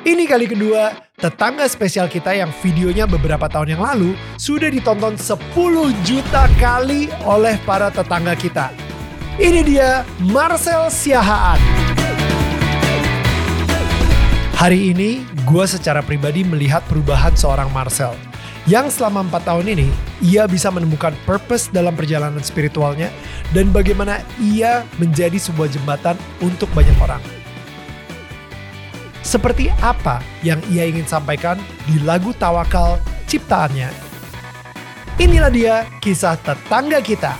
Ini kali kedua, tetangga spesial kita yang videonya beberapa tahun yang lalu sudah ditonton 10 juta kali oleh para tetangga kita. Ini dia Marcel Siahaan. Hari ini, gue secara pribadi melihat perubahan seorang Marcel. Yang selama 4 tahun ini, ia bisa menemukan purpose dalam perjalanan spiritualnya dan bagaimana ia menjadi sebuah jembatan untuk banyak orang. Seperti apa yang ia ingin sampaikan di lagu Tawakal ciptaannya. Inilah dia kisah tetangga kita.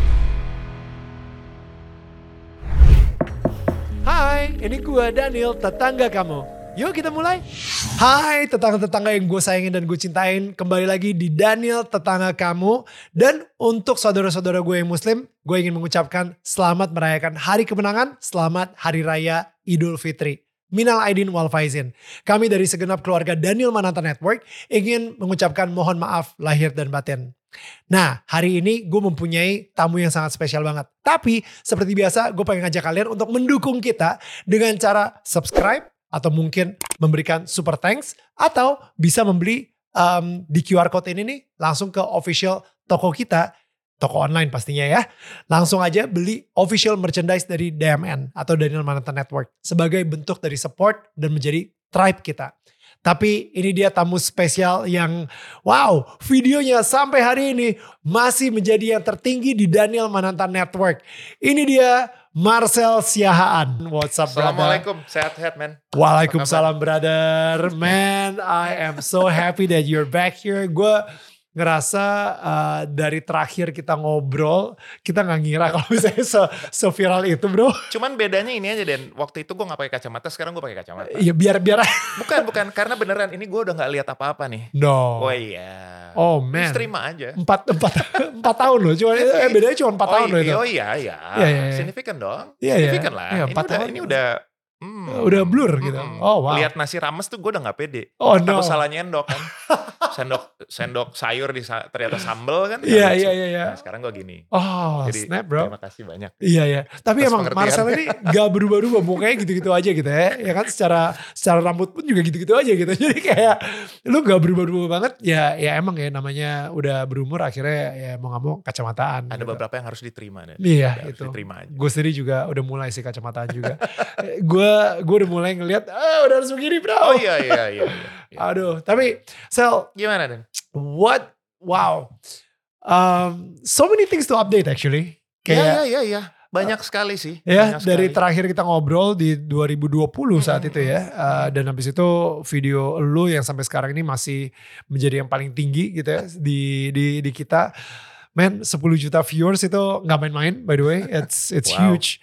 Hai, ini gue Daniel, tetangga kamu. Yuk kita mulai. Hai tetangga-tetangga yang gue sayangin dan gue cintain. Kembali lagi di Daniel, tetangga kamu. Dan untuk saudara-saudara gue yang muslim, gue ingin mengucapkan selamat merayakan hari kemenangan. Selamat Hari Raya Idul Fitri. Minal Aidin wal Faizin. Kami dari segenap keluarga Daniel Mananta Network ingin mengucapkan mohon maaf lahir dan batin. Nah, hari ini gue mempunyai tamu yang sangat spesial banget. Tapi seperti biasa gue pengen ngajak kalian untuk mendukung kita dengan cara subscribe atau mungkin memberikan super thanks atau bisa membeli di QR code ini nih langsung ke official toko kita. Toko online pastinya ya. Langsung aja beli official merchandise dari DMN atau Daniel Mananta Network. Sebagai bentuk dari support dan menjadi tribe kita. Tapi ini dia tamu spesial yang wow, videonya sampai hari ini masih menjadi yang tertinggi di Daniel Mananta Network. Ini dia Marcel Siahaan. What's up, brother? Assalamualaikum, sehat-sehat, man. Waalaikumsalam, brother. Man, I am so happy that you're back here. Gue ngerasa dari terakhir kita ngobrol, kita gak ngira kalau misalnya se-viral itu, bro. Cuman bedanya ini aja, Den. Waktu itu gue gak pakai kacamata, sekarang gue pakai kacamata. Iya, biar. Bukan, karena beneran ini gue udah gak lihat apa-apa nih. No. Oh iya. Oh man. Terus terima aja. 4 tahun loh, bedanya cuma 4 tahun loh itu. Oh iya. Iya. Signifikan dong. Iya. Signifikan lah. Iya, Ini udah udah blur gitu. Oh wow. Lihat nasi rames tuh gue udah gak pede. Oh no. Aku salah nyendok kan. sendok sayur ternyata sambel kan. Iya. Nah, sekarang gue gini. Oh, jadi, snap bro. Terima kasih banyak. Iya. Tapi atas emang Marcel ini gak berubah-ubah, mukanya gitu-gitu aja gitu ya. Ya kan secara rambut pun juga gitu-gitu aja gitu. Jadi kayak lu gak berubah-ubah banget. Ya emang ya namanya udah berumur akhirnya ya mau gak mau kacamataan. Ada gitu. beberapa yang harus diterima. Iya itu. Diterima aja. Gue sendiri juga udah mulai sih kacamataan juga. Gue udah mulai ngeliat, udah harus begini bro. Oh iya. Aduh, tapi Sel, gimana Den? Wow. So many things to update actually. Kayak, iya. Banyak sekali sih. Ya, banyak dari sekali. terakhir kita ngobrol di 2020 saat itu ya. Dan habis itu video lu yang sampai sekarang ini masih menjadi yang paling tinggi gitu ya di kita. Man, 10 juta viewers itu gak main-main by the way. It's Wow. huge.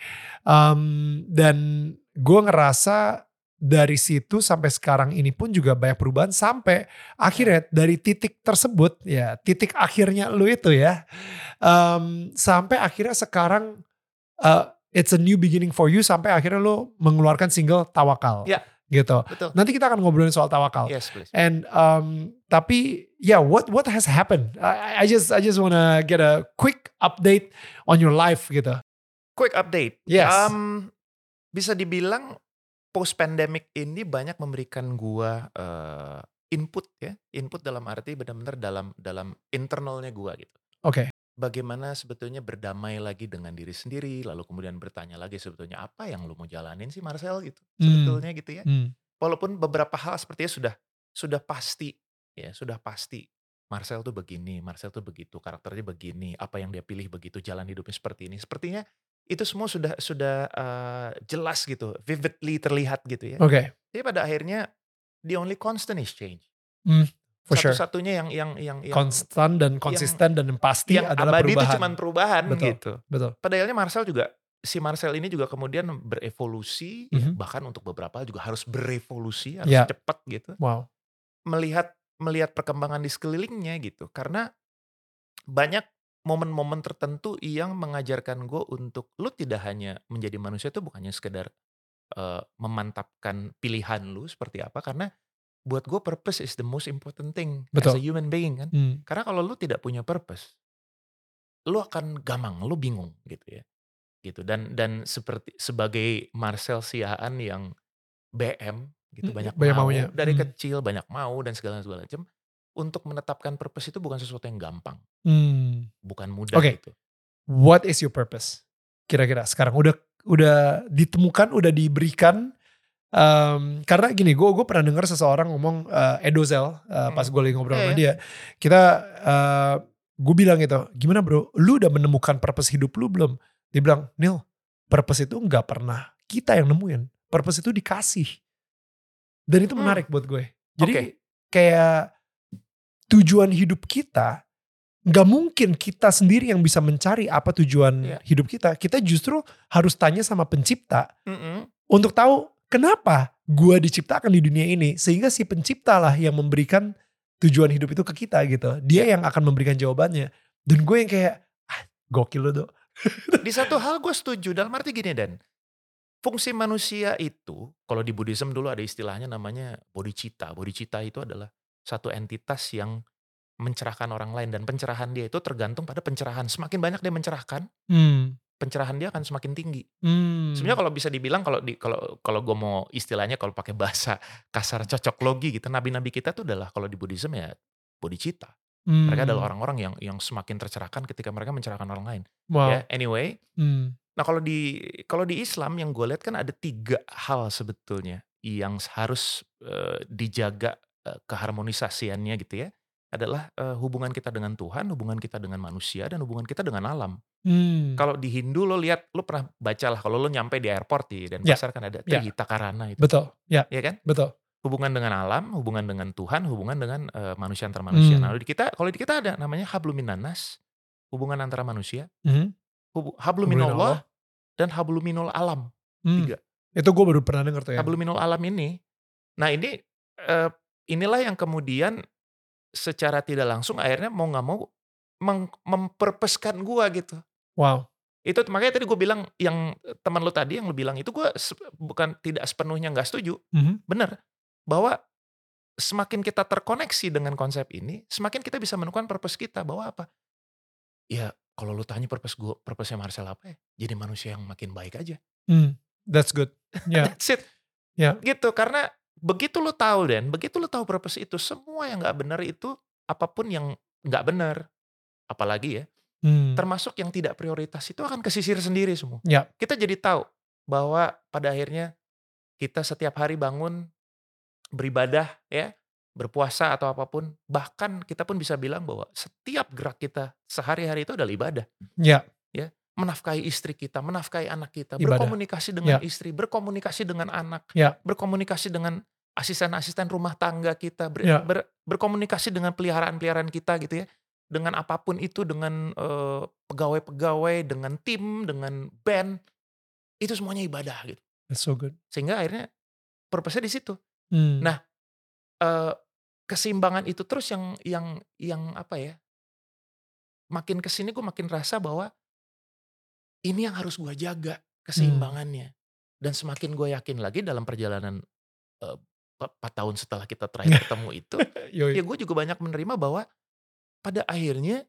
Dan gue ngerasa dari situ sampai sekarang ini pun juga banyak perubahan sampai akhirnya dari titik tersebut ya titik akhirnya lu itu ya sampai akhirnya sekarang it's a new beginning for you sampai akhirnya lu mengeluarkan single Tawakal gitu. Betul. Nanti kita akan ngobrolin soal Tawakal. Yes, please. And tapi what has happened? I just wanna get a quick update on your life gitu. Quick update. Yes. Bisa dibilang post pandemic ini banyak memberikan gua input dalam arti benar-benar dalam internalnya gua gitu. Oke. Bagaimana sebetulnya berdamai lagi dengan diri sendiri, lalu kemudian bertanya lagi sebetulnya apa yang lu mau jalanin sih Marcel gitu. Sebetulnya gitu ya. Walaupun beberapa hal sepertinya sudah pasti Marcel tuh begini, Marcel tuh begitu, karakternya begini, apa yang dia pilih begitu, jalan hidupnya seperti ini. Sepertinya itu semua sudah jelas gitu, vividly terlihat gitu ya. Oke. Jadi pada akhirnya the only constant is change. For sure. Satu-satunya yang konstan dan konsisten dan yang pasti yang adalah abadi perubahan. itu cuma perubahan gitu. Betul. Pada akhirnya Marcel ini juga kemudian berevolusi, ya, bahkan untuk beberapa juga harus berevolusi, harus cepat gitu. Wow. Melihat perkembangan di sekelilingnya gitu. Karena banyak momen-momen tertentu yang mengajarkan gue untuk lu tidak hanya menjadi manusia itu bukannya sekedar memantapkan pilihan lu seperti apa, karena buat gue purpose is the most important thing as a human being kan. Karena kalau lu tidak punya purpose, lu akan gamang, lu bingung gitu ya. Gitu. Dan seperti sebagai Marcel Siahaan yang BM gitu, banyak Banyak mau, maunya. dari kecil banyak mau dan segala macam. Untuk menetapkan purpose itu bukan sesuatu yang gampang, bukan mudah Oke, gitu. what is your purpose? Kira-kira sekarang udah ditemukan, udah diberikan. Karena gini, gue pernah dengar seseorang ngomong, Edozel, pas gue lagi ngobrol Iya sama ya. dia, gue bilang gitu, gimana bro, lu udah menemukan purpose hidup lu belum? Dia bilang, Neil, purpose itu nggak pernah kita yang nemuin, purpose itu dikasih. Dan itu menarik buat gue. Jadi kayak tujuan hidup kita, nggak mungkin kita sendiri yang bisa mencari apa tujuan hidup kita. Kita justru harus tanya sama pencipta untuk tahu kenapa gua diciptakan di dunia ini. Sehingga si pencipta lah yang memberikan tujuan hidup itu ke kita gitu. Dia yang akan memberikan jawabannya. Dan gue yang kayak, gokil lo Dok. Di satu hal gue setuju, dalam arti gini Dan, fungsi manusia itu, kalau di Buddhism dulu ada istilahnya namanya bodhicitta. Bodhicitta itu adalah satu entitas yang mencerahkan orang lain, dan pencerahan dia itu tergantung pada pencerahan. Semakin banyak dia mencerahkan, pencerahan dia akan semakin tinggi. Sebenarnya kalau bisa dibilang, kalau gue mau istilahnya, kalau pakai bahasa kasar cocok logi gitu, nabi-nabi kita tuh adalah, kalau di Buddhism ya bodhicitta. Mereka adalah orang-orang yang semakin tercerahkan ketika mereka mencerahkan orang lain. Wow. Ya, anyway. Nah kalau di Islam yang gue lihat kan ada 3 hal sebetulnya yang harus dijaga keharmonisasiannya gitu ya. Adalah hubungan kita dengan Tuhan, hubungan kita dengan manusia, dan hubungan kita dengan alam. Kalau di Hindu lo lihat, lo pernah baca lah, kalau lo nyampe di airport di Denpasar kan ada Trihita Karana itu. Betul, ya kan? betul. Hubungan dengan alam, hubungan dengan Tuhan, hubungan dengan manusia antar manusia. Nah kalau di kita ada namanya habluminanas, hubungan antara manusia, habluminallah, dan habluminul alam. 3. Itu gue baru pernah denger tuh ya. Habluminul alam ini, nah ini inilah yang kemudian secara tidak langsung akhirnya mau gak mau memperpeskan gue gitu. Wow. Itu makanya tadi gue bilang, yang teman lo tadi yang lo bilang itu, gue bukan tidak sepenuhnya gak setuju. Bener, bahwa semakin kita terkoneksi dengan konsep ini, semakin kita bisa menemukan purpose kita. Bahwa apa? Ya kalau lo tanya purpose-nya Marcel apa ya? Jadi manusia yang makin baik aja. That's good. Yeah. That's it. Yeah. Gitu, karena begitu lo tahu begitu lo tahu purpose itu, semua yang gak benar itu, apapun yang gak benar, apalagi ya, termasuk yang tidak prioritas itu akan kesisir sendiri semua. Yeah. Kita jadi tahu bahwa pada akhirnya kita setiap hari bangun, beribadah ya, berpuasa atau apapun, bahkan kita pun bisa bilang bahwa setiap gerak kita sehari-hari itu adalah ibadah. Ya. Ya, menafkahi istri kita, menafkahi anak kita, Ibadah. berkomunikasi dengan istri, berkomunikasi dengan anak, berkomunikasi dengan asisten-asisten rumah tangga kita, berkomunikasi dengan peliharaan-peliharaan kita gitu ya, dengan apapun itu, dengan pegawai-pegawai, dengan tim, dengan band, itu semuanya ibadah gitu. That's so good. Sehingga akhirnya purpose-nya di situ. Nah, keseimbangan itu terus yang apa ya, makin kesini gue makin rasa bahwa ini yang harus gue jaga, keseimbangannya. Dan semakin gue yakin lagi dalam perjalanan 4 tahun setelah kita terakhir ketemu itu, ya gue juga banyak menerima bahwa pada akhirnya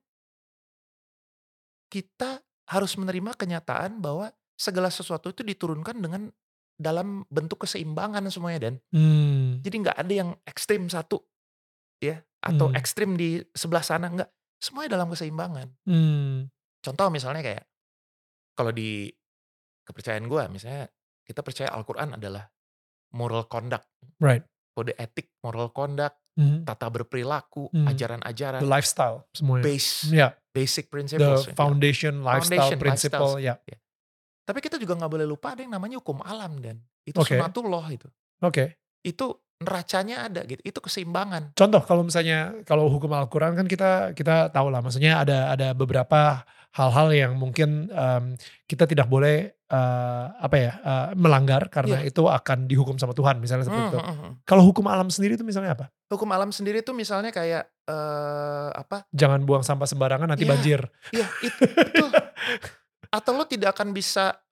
kita harus menerima kenyataan bahwa segala sesuatu itu diturunkan dengan dalam bentuk keseimbangan semuanya, Dan. Jadi gak ada yang ekstrim satu ya, atau ekstrim di sebelah sana, enggak. Semuanya dalam keseimbangan. Contoh misalnya kayak, kalau di kepercayaan gue, misalnya kita percaya Al-Quran adalah moral conduct. Right. Kode etik, moral conduct, tata berperilaku, ajaran-ajaran. The lifestyle semuanya. Basic principles. The foundation, lifestyle, principle. Yeah. Tapi kita juga gak boleh lupa ada yang namanya hukum alam, Dan. Itu sunatullah itu. Itu neracanya ada gitu, itu keseimbangan. Contoh kalau misalnya, kalau hukum Al-Quran kan kita tahu lah, maksudnya ada beberapa hal-hal yang mungkin kita tidak boleh melanggar karena itu akan dihukum sama Tuhan, misalnya seperti itu. Kalau hukum alam sendiri itu misalnya apa? Hukum alam sendiri itu misalnya kayak jangan buang sampah sembarangan, nanti banjir. Iya, itu. Atau lo tidak akan bisa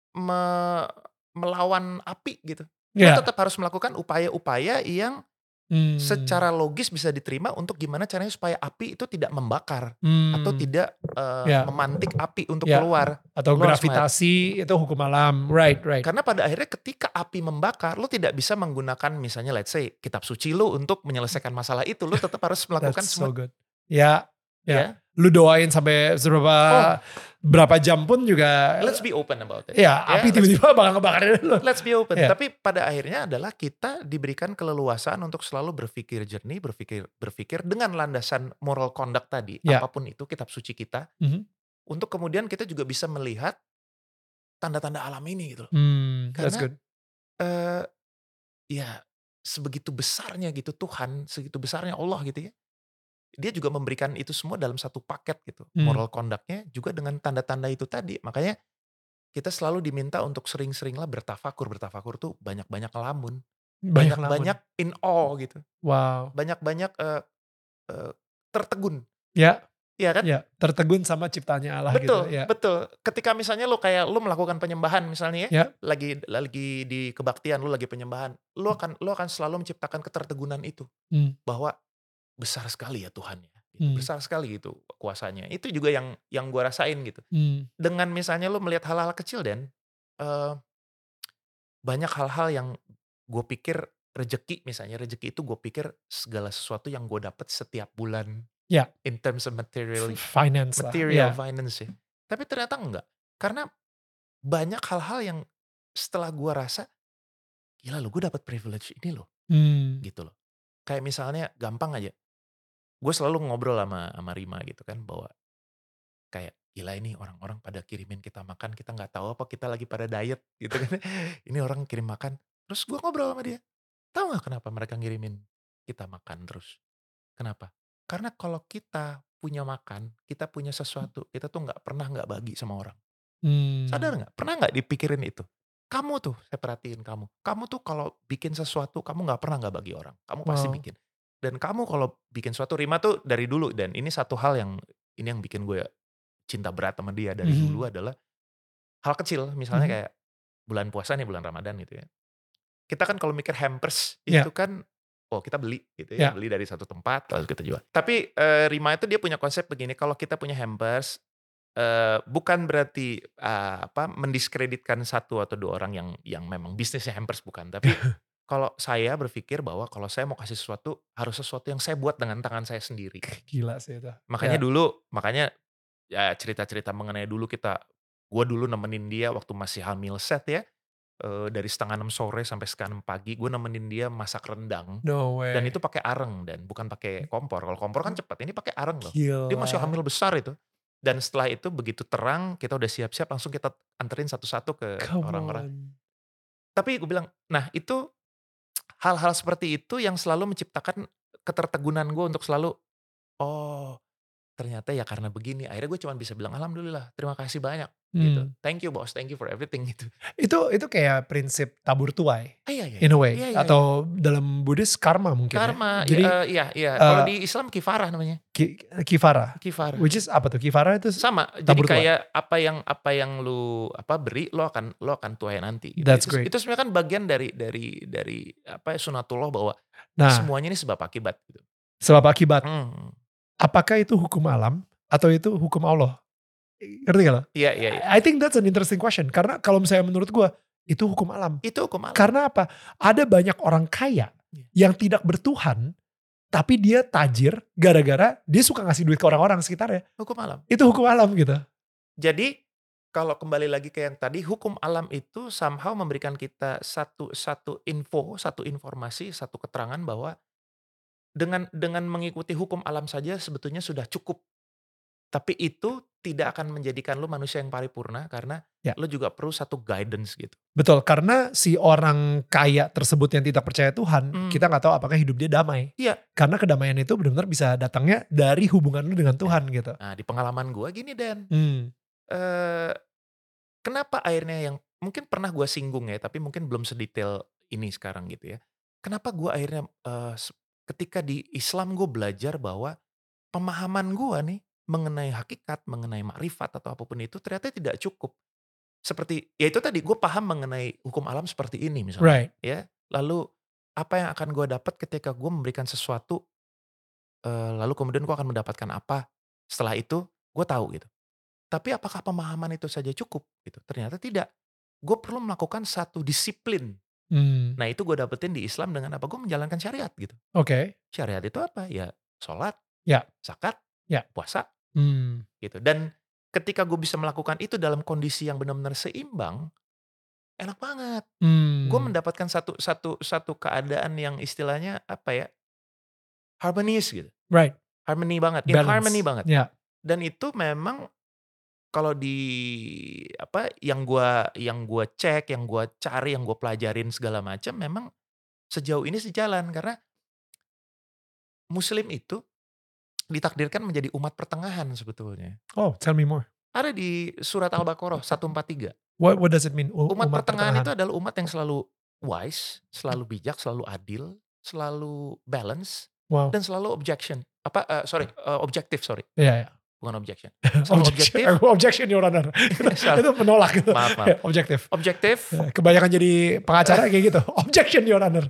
melawan api gitu. Lo tetap harus melakukan upaya-upaya yang secara logis bisa diterima untuk gimana caranya supaya api itu tidak membakar atau tidak Ya. memantik api untuk Ya. keluar. Atau Lo harus gravitasi itu hukum alam. Right. Karena pada akhirnya ketika api membakar, lo tidak bisa menggunakan misalnya let's say kitab suci lo untuk menyelesaikan masalah itu. Lo tetap harus melakukan That's semua. so good. Ya. Ya. Lu doain sampai berapa jam pun juga. Let's be open about it. Ya, api tiba-tiba bakal ngebakarin lu. Let's be open. Ya. Tapi pada akhirnya adalah kita diberikan keleluasaan untuk selalu berpikir jernih, berpikir dengan landasan moral conduct tadi, Ya. apapun itu kitab suci kita, untuk kemudian kita juga bisa melihat tanda-tanda alam ini gitu loh. That's Karena good. ya sebegitu besarnya gitu Tuhan, segitu besarnya Allah gitu ya. Dia juga memberikan itu semua dalam satu paket gitu. Moral conduct-nya juga dengan tanda-tanda itu tadi. Makanya kita selalu diminta untuk sering-seringlah bertafakur. Bertafakur tuh banyak-banyak ngelamun. Banyak-banyak in awe gitu. Wow. Banyak-banyak tertegun. Ya. Iya kan? Ya, tertegun sama ciptanya Allah betul, gitu. Ya. Betul. Ketika misalnya lu melakukan penyembahan misalnya ya. Lagi di kebaktian, lu lagi penyembahan. Lu akan selalu menciptakan ketertegunan itu. Bahwa besar sekali ya Tuhan ya. Besar sekali gitu kuasanya. Itu juga yang gue rasain gitu. Dengan misalnya lu melihat hal-hal kecil Dan, banyak hal-hal yang gue pikir rejeki misalnya. Rejeki itu gue pikir segala sesuatu yang gue dapat setiap bulan. Ya. In terms of material finance finance ya. Tapi ternyata enggak. Karena banyak hal-hal yang setelah gue rasa, gila lo gue dapat privilege ini loh. Gitu loh. Kayak misalnya gampang aja. Gue selalu ngobrol sama Rima gitu kan, bahwa kayak gila ini orang-orang pada kirimin kita makan, kita nggak tahu apa kita lagi pada diet gitu kan. Ini orang kirim makan. Terus gue ngobrol sama dia. Tahu nggak kenapa mereka ngirimin kita makan terus? Kenapa? Karena kalau kita punya makan, kita punya sesuatu, kita tuh nggak pernah nggak bagi sama orang. Sadar nggak? Pernah nggak dipikirin itu? Kamu tuh, saya perhatiin kamu. Kamu tuh kalau bikin sesuatu, kamu nggak pernah nggak bagi orang. Kamu pasti bikin. Dan kamu kalau bikin sesuatu, Rima tuh dari dulu, dan ini satu hal yang bikin gue cinta berat sama dia dari dulu adalah hal kecil. Misalnya kayak bulan puasa nih, bulan Ramadan gitu ya. Kita kan kalau mikir hampers itu kan, kita beli gitu ya, beli dari satu tempat lalu kita jual. Tapi Rima itu dia punya konsep begini, kalau kita punya hampers, bukan berarti mendiskreditkan satu atau dua orang yang memang bisnisnya hampers, bukan. Tapi kalau saya berpikir bahwa kalau saya mau kasih sesuatu, harus sesuatu yang saya buat dengan tangan saya sendiri. Gila sih itu. Makanya ya cerita-cerita mengenai gue dulu nemenin dia waktu masih hamil set ya. Dari 5:30 sore sampai 6:30 pagi, gue nemenin dia masak rendang. No way. Dan itu pakai areng dan bukan pakai kompor. Kalau kompor kan cepat, ini pakai areng loh. Gila. Dia masih hamil besar itu. Dan setelah itu begitu terang, kita udah siap-siap, langsung kita anterin satu-satu ke orang-orang. Tapi gue bilang, nah itu hal-hal seperti itu yang selalu menciptakan ketertegunan gue untuk selalu, ternyata ya karena begini. Akhirnya gue cuma bisa bilang alhamdulillah, terima kasih banyak gitu. Thank you bos, thank you for everything gitu. Itu kayak prinsip tabur tuai. Iya. In a way. Atau dalam Buddhis karma mungkin. Karma. Jadi iya. Kalau di Islam kifarah namanya. Kifara. Which is apa tuh? Kifara itu sama. Jadi kayak apa yang lu beri, lo akan tuai nanti. Gitu. That's great. Itu sebenarnya kan bagian dari sunatullah, bahwa semuanya ini sebab akibat gitu. Sebab akibat. Apakah itu hukum alam atau itu hukum Allah? Ngerti gak lo? Iya. I think that's an interesting question. Karena kalau misalnya menurut gue, itu hukum alam. Itu hukum alam. Karena apa? Ada banyak orang kaya yang tidak bertuhan, tapi dia tajir gara-gara dia suka ngasih duit ke orang-orang sekitarnya. Hukum alam. Itu hukum alam gitu. Jadi kalau kembali lagi ke yang tadi, hukum alam itu somehow memberikan kita satu informasi, satu keterangan bahwa dengan mengikuti hukum alam saja sebetulnya sudah cukup. Tapi itu tidak akan menjadikan lu manusia yang paripurna, karena lu juga perlu satu guidance gitu. Betul, karena si orang kaya tersebut yang tidak percaya Tuhan, kita gak tahu apakah hidup dia damai. Iya. Karena kedamaian itu benar-benar bisa datangnya dari hubungan lu dengan Tuhan gitu. Nah di pengalaman gue gini Dan, kenapa akhirnya yang mungkin pernah gue singgung ya, tapi mungkin belum sedetail ini sekarang gitu ya. Kenapa gue akhirnya ketika di Islam gue belajar bahwa pemahaman gue nih mengenai hakikat, mengenai makrifat atau apapun itu ternyata tidak cukup. Seperti ya itu tadi, gue paham mengenai hukum alam seperti ini misalnya. Right. Ya, lalu apa yang akan gue dapat ketika gue memberikan sesuatu, lalu kemudian gue akan mendapatkan apa setelah itu, gue tahu gitu. Tapi apakah pemahaman itu saja cukup gitu? Ternyata tidak. Gue perlu melakukan satu disiplin. Hmm. Nah itu gue dapetin di Islam dengan apa? Gue menjalankan syariat gitu. Oke. Syariat itu apa? Ya sholat, Ya. zakat, Ya. puasa Hmm. gitu. Dan ketika gue bisa melakukan itu dalam kondisi yang benar-benar seimbang, enak banget. Gue Hmm. mendapatkan satu keadaan yang istilahnya apa ya, harmonious gitu. Right. Harmony banget, in Balance. harmony banget. Ya. Dan itu memang kalau di apa yang gua cek, yang gua cari, yang gua pelajarin segala macam memang sejauh ini sejalan karena muslim itu ditakdirkan menjadi umat pertengahan sebetulnya. Oh, tell me more. Ada di surat Al-Baqarah 143. What does it mean? Umat Umat pertengahan itu pertengahan. adalah umat yang selalu wise, selalu bijak, selalu adil, selalu balance, Wow. dan selalu objektif, sorry. Iya, ya. Bukan objection. Selalu objektif. Objection, Your Honor. Itu penolak gitu. Maaf. Objektif. Objektif, Kebanyakan jadi pengacara kayak gitu. Objection, Your Honor.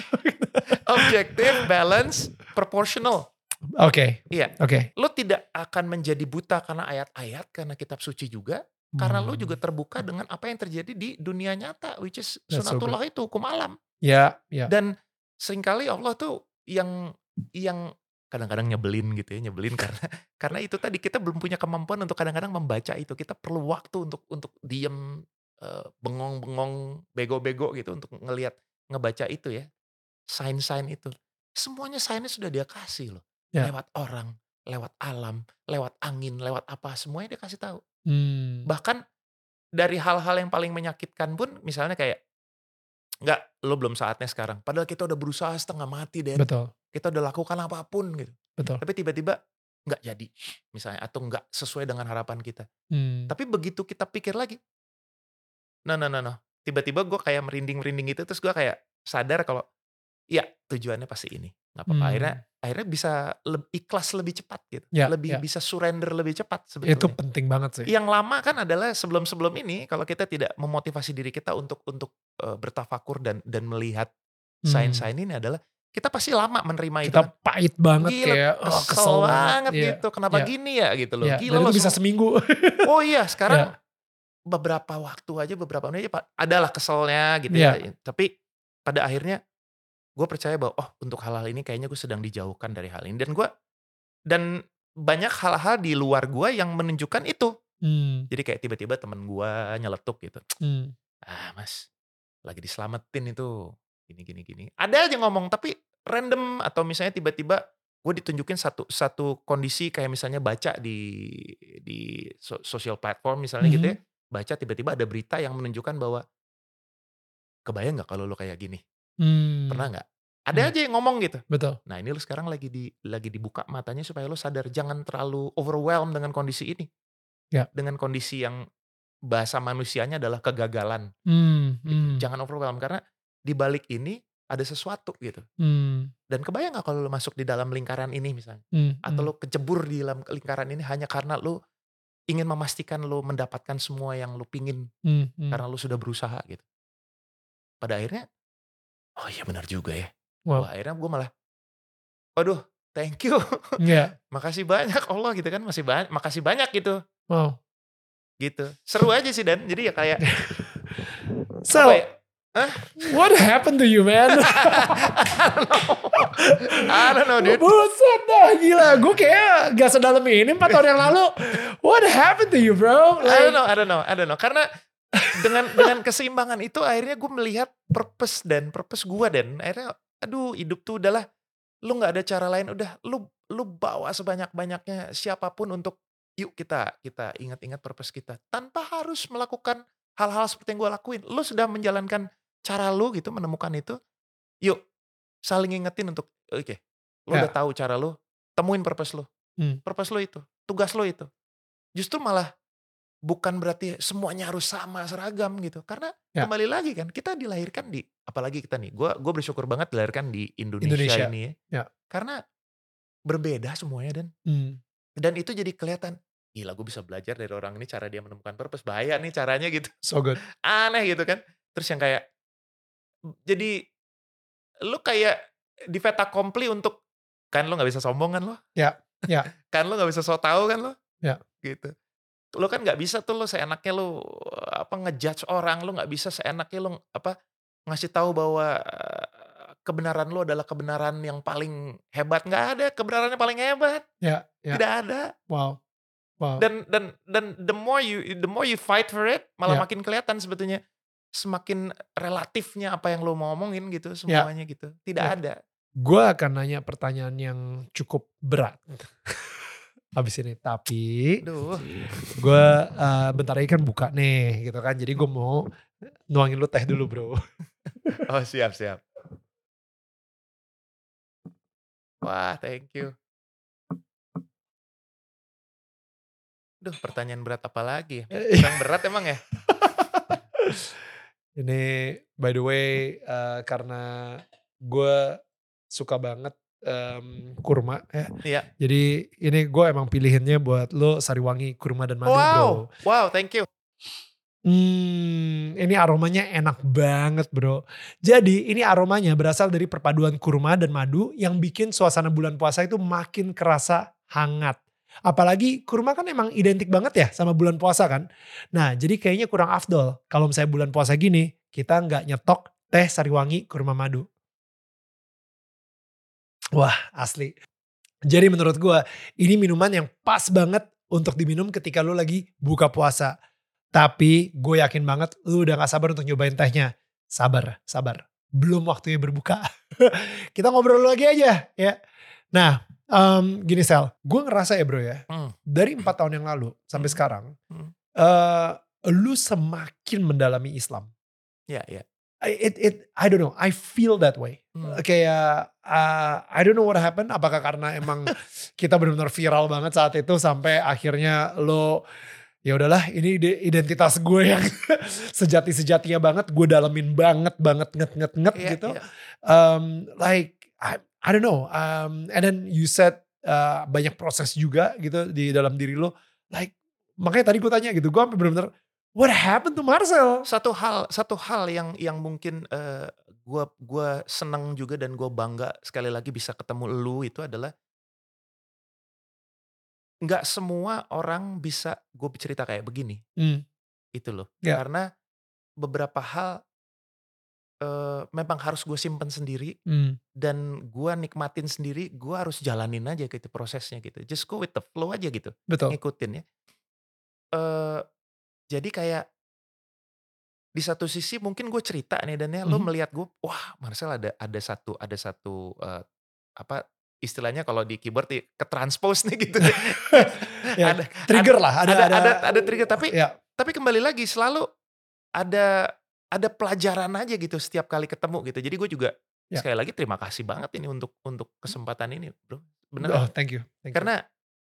objektif, balance, proportional. Oke. Iya. Oke. Lo tidak akan menjadi buta karena ayat-ayat, karena kitab suci juga. Karena lo juga terbuka dengan apa yang terjadi di dunia nyata, which is That's so sunatullah itu, hukum alam. Ya. Dan seringkali Allah tuh yang kadang-kadang nyebelin gitu ya, karena itu tadi kita belum punya kemampuan untuk kadang-kadang membaca itu. Kita perlu waktu untuk diem, bengong-bengong, bego-bego gitu untuk ngebaca itu ya. Sign-sign itu. Semuanya sign-nya sudah dia kasih loh. Ya. Lewat orang, lewat alam, lewat angin, lewat apa, semuanya dia kasih tahu. Hmm. Bahkan dari hal-hal yang paling menyakitkan pun misalnya kayak, enggak, lo belum saatnya sekarang. Padahal kita udah berusaha setengah mati, Den. Betul. Kita udah lakukan apapun gitu. Betul. Tapi tiba-tiba nggak jadi misalnya, atau nggak sesuai dengan harapan kita. Hmm. Tapi begitu kita pikir lagi, no. Tiba-tiba gue kayak merinding-merinding gitu, terus gue kayak sadar kalau, ya tujuannya pasti ini. Nggak apa-apa. Akhirnya bisa ikhlas lebih cepat gitu. Ya, Lebih ya. bisa surrender lebih cepat Itu sebetulnya. penting banget sih. Yang lama kan adalah sebelum ini, kalau kita tidak memotivasi diri kita untuk bertafakur dan melihat sign-sign ini adalah, kita pasti lama menerima itu Kita kan. pahit banget Gila, kayak kesel banget Iya. gitu. Kenapa Iya. gini ya gitu loh. Iya. Gila Dan loh. itu bisa seminggu. Oh iya, sekarang Ya. beberapa waktu aja, beberapa menit aja adalah keselnya gitu Iya. ya. Tapi pada akhirnya gue percaya bahwa untuk hal-hal ini kayaknya gue sedang dijauhkan dari hal ini. Dan banyak hal-hal di luar gue yang menunjukkan itu. Jadi kayak tiba-tiba temen gue nyeletuk gitu. Mas, lagi diselamatin itu. Gini. Ada aja ngomong, tapi random. Atau misalnya tiba-tiba gue ditunjukin satu kondisi kayak misalnya baca di social platform misalnya gitu ya. Baca tiba-tiba ada berita yang menunjukkan bahwa, kebayang gak kalau lo kayak gini? Pernah gak? Ada aja yang ngomong gitu. Betul. Nah ini lo sekarang lagi dibuka matanya supaya lo sadar. Jangan terlalu overwhelmed dengan kondisi ini. Ya. Dengan kondisi yang bahasa manusianya adalah kegagalan. Gitu. Jangan overwhelmed karena di balik ini ada sesuatu gitu. Dan kebayang gak kalau lo masuk di dalam lingkaran ini misalnya. Atau lo kecebur di dalam lingkaran ini hanya karena lo ingin memastikan lo mendapatkan semua yang lo pingin. Karena lo sudah berusaha gitu. Pada akhirnya, oh iya benar juga ya. Wow. Wah, akhirnya gue malah, waduh thank you. Yeah. Makasih banyak Allah gitu kan. Makasih banyak gitu. Wow. Gitu. Seru aja sih Dan. Jadi ya kayak. So, ya? What happened to you, man? I don't know, dude. Buset dah, gila. Gue kayak gak sedalam ini 4 tahun yang lalu. What happened to you, bro? I don't know. Karena dengan keseimbangan itu akhirnya gue melihat purpose gue Dan. Akhirnya, aduh hidup tuh udahlah. Lu gak ada cara lain. Udah lu bawa sebanyak-banyaknya siapapun untuk, yuk kita ingat-ingat purpose kita. Tanpa harus melakukan hal-hal seperti yang gue lakuin. Lu sudah menjalankan cara lu gitu, menemukan itu. Yuk, saling ingetin untuk, oke, lu udah tahu cara lu, temuin purpose lu. Purpose lu itu, tugas lu itu. Justru malah bukan berarti semuanya harus sama, seragam gitu. Karena kembali lagi kan, kita dilahirkan apalagi kita nih, gue bersyukur banget dilahirkan di Indonesia ini ya. Karena berbeda semuanya dan itu jadi kelihatan, gila gue bisa belajar dari orang ini cara dia menemukan purpose, bahaya nih caranya gitu. So good. Aneh gitu kan. Terus yang kayak, jadi lu kayak di fait accompli untuk, kan lu gak bisa sombong kan lo? Ya. Kan lu gak bisa so tau kan lo? Ya. Gitu. Lu kan gak bisa tuh lu seenaknya lu ngejudge orang, lu gak bisa seenaknya lu ngasih tahu bahwa kebenaran lu adalah kebenaran yang paling hebat. Gak ada kebenarannya paling hebat. Ya. Tidak ada. Wow. Dan the more you fight for it, malah makin kelihatan sebetulnya semakin relatifnya apa yang lu mau omongin gitu semuanya gitu. Tidak ada. Gue akan nanya pertanyaan yang cukup berat habis ini, tapi gue bentar lagi kan buka nih gitu kan, jadi gue mau nuangin lu teh dulu bro. Oh siap. Wah thank you. Duh pertanyaan berat apa lagi ya? Yang berat emang ya? Ini by the way karena gue suka banget kurma ya. Iya. Jadi ini gue emang pilihinnya buat lo Sariwangi kurma dan madu bro. Wow thank you. Ini aromanya enak banget bro. Jadi ini aromanya berasal dari perpaduan kurma dan madu yang bikin suasana bulan puasa itu makin kerasa hangat. Apalagi kurma kan emang identik banget ya sama bulan puasa kan. Nah jadi kayaknya kurang afdol kalau misalnya bulan puasa gini kita nggak nyetok teh Sariwangi kurma madu. Wah asli. Jadi menurut gue ini minuman yang pas banget untuk diminum ketika lu lagi buka puasa. Tapi gue yakin banget lu udah gak sabar untuk nyobain tehnya. Sabar. Belum waktunya berbuka. Kita ngobrol lagi aja ya. Nah gini Sel, gue ngerasa ya bro ya. Dari 4 tahun yang lalu sampai sekarang. Lu semakin mendalami Islam. Ya. I don't know, I feel that way. Kayak I don't know what happened. Apakah karena emang kita benar-benar viral banget saat itu sampai akhirnya lo ya udahlah ini identitas gue yang sejatinya banget gue dalamin banget nget gitu. Like I don't know. And then you said banyak proses juga gitu di dalam diri lo. Like makanya tadi gue tanya gitu, gue sampai benar-benar what happened to Marcel? Satu hal yang mungkin gue senang juga dan gue bangga sekali lagi bisa ketemu lu itu adalah nggak semua orang bisa gue cerita kayak begini. Itu loh. Karena beberapa hal memang harus gue simpen sendiri dan gue nikmatin sendiri. Gue harus jalanin aja gitu prosesnya gitu. Just go with the flow aja gitu. Betul. Ngikutin ya. Jadi kayak di satu sisi mungkin gue cerita nih dan ya lo melihat gue, wah Marcel ada satu istilahnya kalau di keyboard ketranspose nih gitu. Ada trigger lah. Ada trigger tapi kembali lagi selalu ada pelajaran aja gitu setiap kali ketemu gitu. Jadi gue juga sekali lagi terima kasih banget ini untuk kesempatan ini bro. Bener. Oh thank you. Karena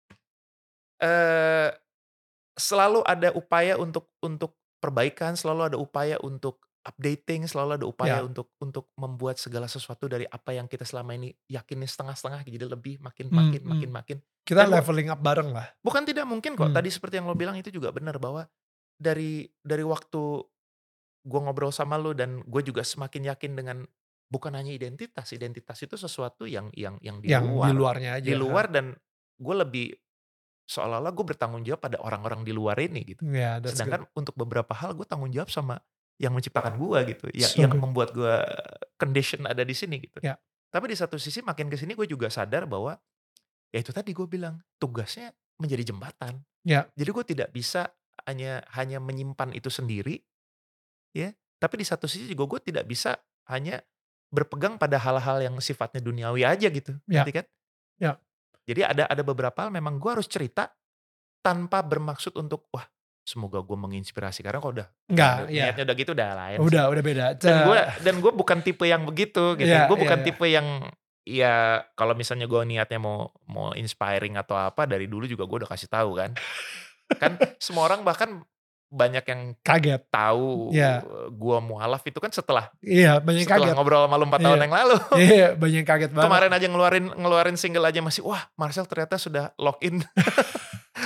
selalu ada upaya untuk perbaikan, selalu ada upaya untuk updating, selalu ada upaya untuk membuat segala sesuatu dari apa yang kita selama ini yakini setengah-setengah jadi lebih makin. Kita leveling up bareng lah. Bukan tidak mungkin kok. Tadi seperti yang lo bilang itu juga benar bahwa dari waktu gue ngobrol sama lo dan gue juga semakin yakin dengan bukan hanya identitas itu sesuatu yang di luarnya aja. Di luar dan gue lebih seolah-olah gue bertanggung jawab pada orang-orang di luar ini gitu. Sedangkan untuk beberapa hal gue tanggung jawab sama yang menciptakan gue gitu. Yang membuat gue condition ada di sini gitu. Tapi di satu sisi makin kesini gue juga sadar bahwa ya itu tadi gue bilang tugasnya menjadi jembatan. Jadi gue tidak bisa hanya menyimpan itu sendiri. Ya. Tapi di satu sisi juga gue tidak bisa hanya berpegang pada hal-hal yang sifatnya duniawi aja gitu. Ngerti kan? Jadi ada beberapa hal memang gue harus cerita tanpa bermaksud untuk wah semoga gue menginspirasi karena kalau udah niatnya udah gitu udah lain. Udah beda. Dan gue bukan tipe yang begitu gitu. Gue bukan tipe yang ya kalau misalnya gue niatnya mau inspiring atau apa dari dulu juga gue udah kasih tahu kan. Kan semua orang bahkan banyak yang kaget tahu gue mualaf itu kan setelah banyak kaget ngobrol sama lu 4 tahun yang lalu. Banyak kaget banget. Kemarin aja ngeluarin single aja masih wah Marcel ternyata sudah login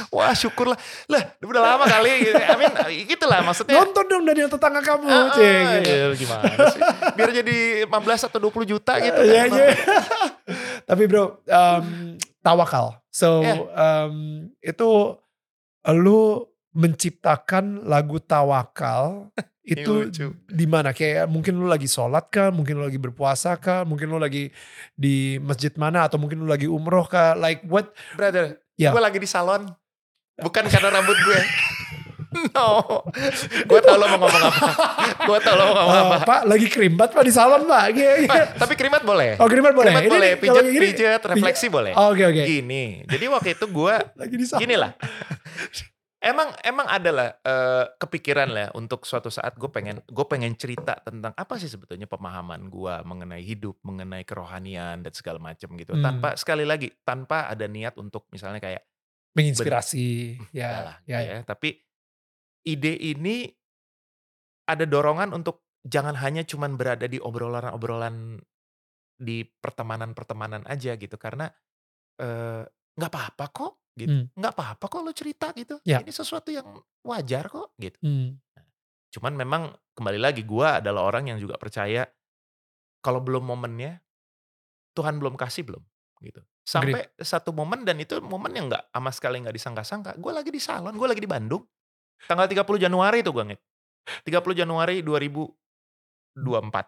Wah syukurlah. Lah udah lama kali. I mean gitulah maksudnya. Nonton dong Daniel tetangga kamu. Gitu. Ya, gimana sih. Biar jadi 15 atau 20 juta gitu. Iya, kan. iya. Tapi bro, tawakal. So itu lu menciptakan lagu tawakal itu lucu. di mana? Kayak mungkin lu lagi sholat kah, mungkin lu lagi berpuasa kah, mungkin lu lagi di masjid mana, atau mungkin lu lagi umroh kah? Like what? Brother, Ya. gue lagi di salon. Bukan karena rambut gue. No. Gue tau lo mau ngomong apa. Gue tau lo mau ngomong apa. Pak lagi krimbat pak di salon pak. Tapi kerimat boleh. Oh krimbat boleh. Kerimat Ini boleh. kalau gini- Pijat, refleksi boleh. Oke. Gini. Jadi waktu itu gue Lagi di salon. gini lah. Emang ada lah kepikiran lah untuk suatu saat gue pengen cerita tentang apa sih sebetulnya pemahaman gue mengenai hidup, mengenai kerohanian dan segala macam gitu. Tanpa sekali lagi tanpa ada niat untuk misalnya kayak Menginspirasi. enggak lah, Ya. ya. Tapi ide ini ada dorongan untuk jangan hanya cuman berada di obrolan-obrolan di pertemanan-pertemanan aja gitu karena nggak apa-apa kok gitu. Nggak apa-apa kok lo cerita gitu. Ya. Ini sesuatu yang wajar kok gitu. Hmm. Cuman memang kembali lagi gue adalah orang yang juga percaya kalau belum momennya Tuhan belum kasih belum gitu. Sampai satu momen dan itu momen yang nggak sama sekali nggak disangka-sangka. Gue lagi di salon, gue lagi di Bandung. Tanggal 30 Januari itu gue ngit. 30 Januari 2024.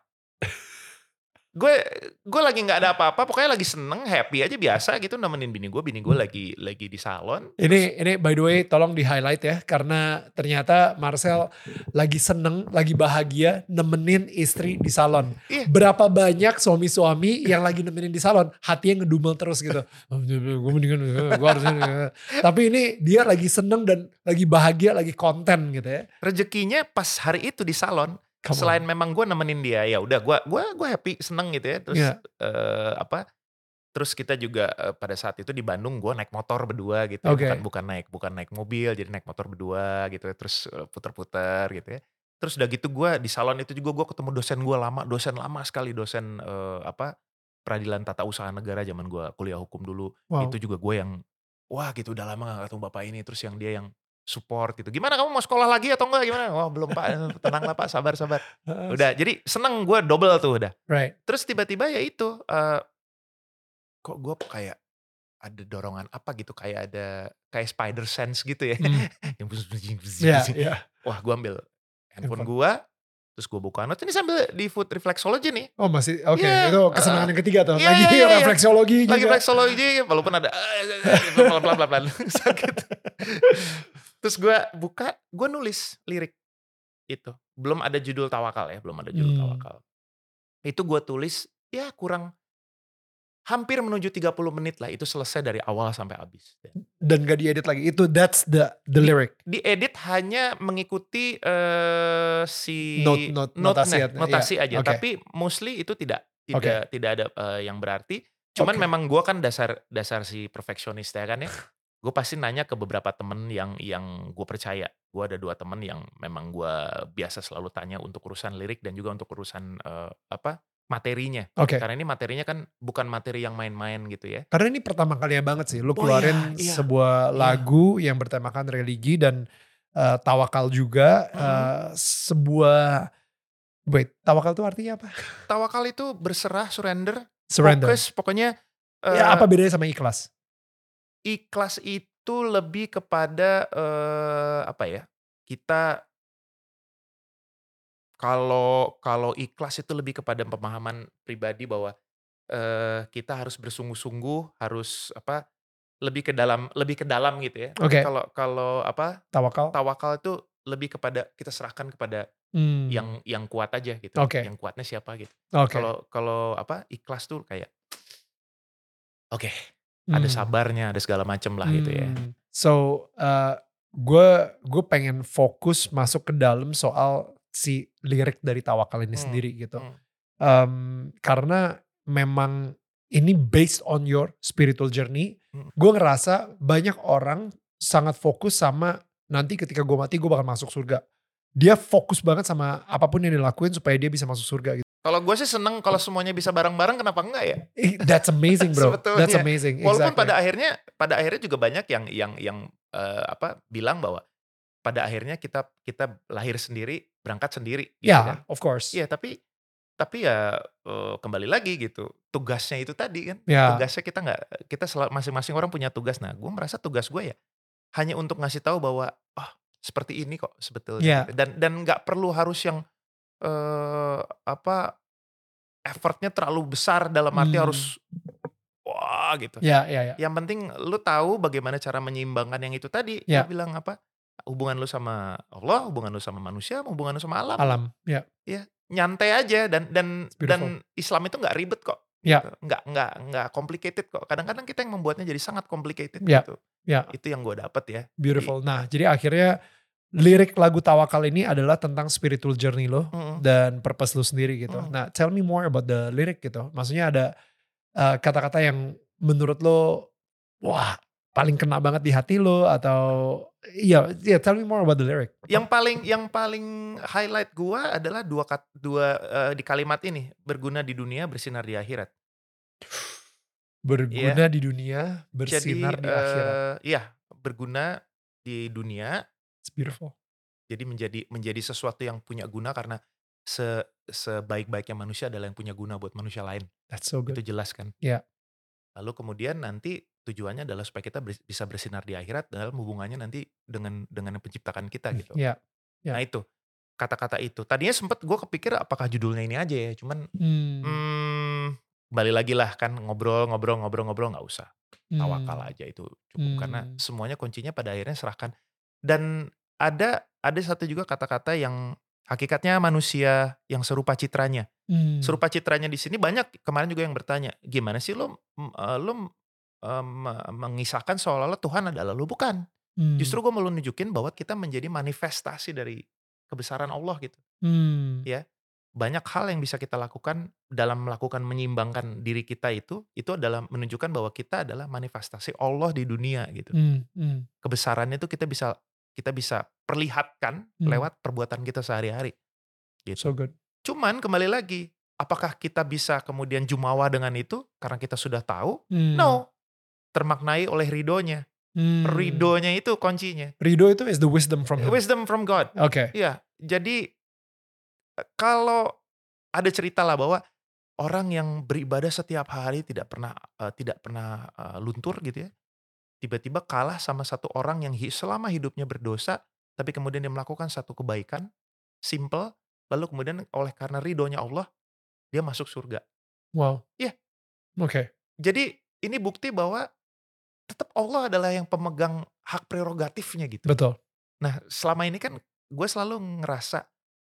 Gue lagi nggak ada apa-apa, pokoknya lagi seneng, happy aja biasa gitu nemenin bini gue lagi di salon. Ini by the way tolong di highlight ya, karena ternyata Marcel lagi seneng, lagi bahagia nemenin istri di salon. Iya. Berapa banyak suami-suami yang lagi nemenin di salon, hatinya ngedumel terus gitu. Gue mendingan, gue harus ini. Tapi ini dia lagi seneng dan lagi bahagia, lagi konten gitu ya. Rezekinya pas hari itu di salon. Selain memang gue nemenin dia, ya udah gue happy, seneng gitu ya. Terus terus kita juga pada saat itu di Bandung gue naik motor berdua gitu. Okay. Bukan naik mobil, jadi naik motor berdua gitu. Terus puter-puter gitu ya. Terus udah gitu gue di salon itu juga gue ketemu dosen lama sekali, dosen peradilan tata usaha negara zaman gue kuliah hukum dulu. Wow. Itu juga gue yang wah gitu udah lama gak ketemu bapak ini. Terus yang dia yang support gitu. Gimana kamu mau sekolah lagi atau enggak gimana? Wah belum pak, tenang lah pak, sabar. Udah jadi seneng gue double tuh udah. Right. Terus tiba-tiba ya itu kok gue kayak ada dorongan apa gitu, kayak spider sense gitu ya. Yeah. Wah gue ambil handphone gue, terus gue buka notes, ini sambil di food reflexology nih. Oh masih oke. Yeah. Itu kesenangan yang ketiga tuh. Iya, Lagi iya. refleksologi juga. Lagi refleksologi walaupun ada pelan-pelan sakit. Terus gue buka, gue nulis lirik itu. Belum ada judul tawakal ya, belum ada judul tawakal. Itu gue tulis ya kurang hampir menuju 30 menit lah, itu selesai dari awal sampai habis. Dan gak diedit lagi. Itu that's the lyric. Diedit hanya mengikuti si notasi aja. Okay. Tapi mostly itu tidak ada yang berarti. Cuman memang gue kan dasar si perfeksionis ya kan ya. Gue pasti nanya ke beberapa temen yang gue percaya. Gue ada 2 temen yang memang gue biasa selalu tanya untuk urusan lirik dan juga untuk urusan materinya. Okay. Karena ini materinya kan bukan materi yang main-main gitu ya. Karena ini pertama kalinya banget sih. Lu keluarin sebuah lagu yang bertemakan religi dan tawakal juga. Sebuah, tawakal itu artinya apa? Tawakal itu berserah, surrender. Fokus, pokoknya. Ya apa bedanya sama ikhlas? Ikhlas itu lebih kepada kita kalau ikhlas itu lebih kepada pemahaman pribadi bahwa kita harus bersungguh-sungguh, harus lebih ke dalam gitu ya. Okay. Kalau tawakal itu lebih kepada kita serahkan kepada yang kuat aja gitu. Okay. Yang kuatnya siapa gitu. Okay. Kalau ikhlas tuh kayak ada sabarnya, ada segala macam lah gitu ya. So, gue pengen fokus masuk ke dalam soal si lirik dari tawakal ini sendiri gitu. Karena memang ini based on your spiritual journey. Gue ngerasa banyak orang sangat fokus sama nanti ketika gue mati gue bakal masuk surga. Dia fokus banget sama apapun yang dilakuin supaya dia bisa masuk surga gitu. Kalau gue sih seneng kalau semuanya bisa bareng-bareng, kenapa enggak ya? That's amazing bro. That's amazing. Walaupun exactly. pada akhirnya juga banyak yang bilang bahwa pada akhirnya kita kita lahir sendiri, berangkat sendiri gitu kan. Yeah, of course. Iya, tapi ya, kembali lagi gitu, tugasnya itu tadi kan, Ya, tugasnya kita nggak kita masing-masing orang punya tugas. Nah, gue merasa tugas gue ya hanya untuk ngasih tahu bahwa, "Oh, seperti ini kok sebetulnya," gitu. ya, Dan nggak perlu harus yang, eee, apa, effort-nya terlalu besar dalam arti hmm, harus, wah gitu. ya, ya, ya, Yang penting lu tahu bagaimana cara menyeimbangkan yang itu tadi, lu ya, bilang apa, hubungan lu sama Allah, hubungan lu sama manusia, hubungan lu sama alam gitu. alam, ya, Iya, nyantai aja it's beautiful. dan Islam itu nggak ribet kok, Ya, gitu. Nggak complicated kok. Kadang-kadang kita yang membuatnya jadi sangat complicated ya, gitu. ya, Itu yang gue dapet ya. Jadi beautiful. Nah, jadi akhirnya lirik lagu Tawakal ini adalah tentang spiritual journey lo mhm, dan purpose lo sendiri gitu. mhm. Nah, tell me more about the lyric gitu. Maksudnya ada kata-kata yang menurut lo, wah paling kena banget di hati lo atau iya, iya tell me more about the lyric. Yang paling highlight gua adalah di kalimat ini, "Berguna di dunia, bersinar di akhirat." Iya, Berguna di dunia, jadi, bersinar di akhirat. iya, berguna di dunia, It's beautiful. jadi menjadi sesuatu yang punya guna karena sebaik-baiknya manusia adalah yang punya guna buat manusia lain. That's so Itu good. jelas kan. Ya, Lalu kemudian nanti tujuannya adalah supaya kita bisa bersinar di akhirat dalam hubungannya nanti dengan yang penciptakan kita gitu. ya, Nah ya. itu, kata-kata itu. Tadinya sempet gue kepikir apakah judulnya ini aja ya, cuman, Hmm, balik lagi lah kan ngobrol-ngobrol nggak usah. Tawakal hmm, aja itu cukup, karena hmm, semuanya kuncinya pada akhirnya serahkan. Dan ada satu juga kata-kata yang hakikatnya manusia yang serupa citranya. hmm, Serupa citranya di sini banyak kemarin juga yang bertanya, "Gimana sih lu, mengisahkan seolah-olah Tuhan adalah lu?" Bukan. hmm, Justru gue mau nunjukin bahwa kita menjadi manifestasi dari kebesaran Allah gitu, hmm, ya. Banyak hal yang bisa kita lakukan dalam melakukan menyeimbangkan diri kita itu adalah menunjukkan bahwa kita adalah manifestasi Allah di dunia gitu. hmm, hmm, Kebesarannya itu kita bisa perlihatkan hmm. lewat perbuatan kita sehari-hari, gitu. So good. Cuman kembali lagi, apakah kita bisa kemudian jumawa dengan itu karena kita sudah tahu? Hmm, No, termaknai oleh ridhonya. hmm. Ridhonya itu kuncinya. Ridho itu is the wisdom from him. Wisdom from God. Oke. Iya, jadi, kalau ada cerita lah bahwa orang yang beribadah setiap hari tidak pernah luntur gitu ya, tiba-tiba kalah sama satu orang yang selama hidupnya berdosa, tapi kemudian dia melakukan satu kebaikan, simple, lalu kemudian oleh karena ridhonya Allah, dia masuk surga. Wow. Iya, Oke. jadi ini bukti bahwa tetap Allah adalah yang pemegang hak prerogatifnya gitu. Betul. Nah, selama ini kan gue selalu ngerasa,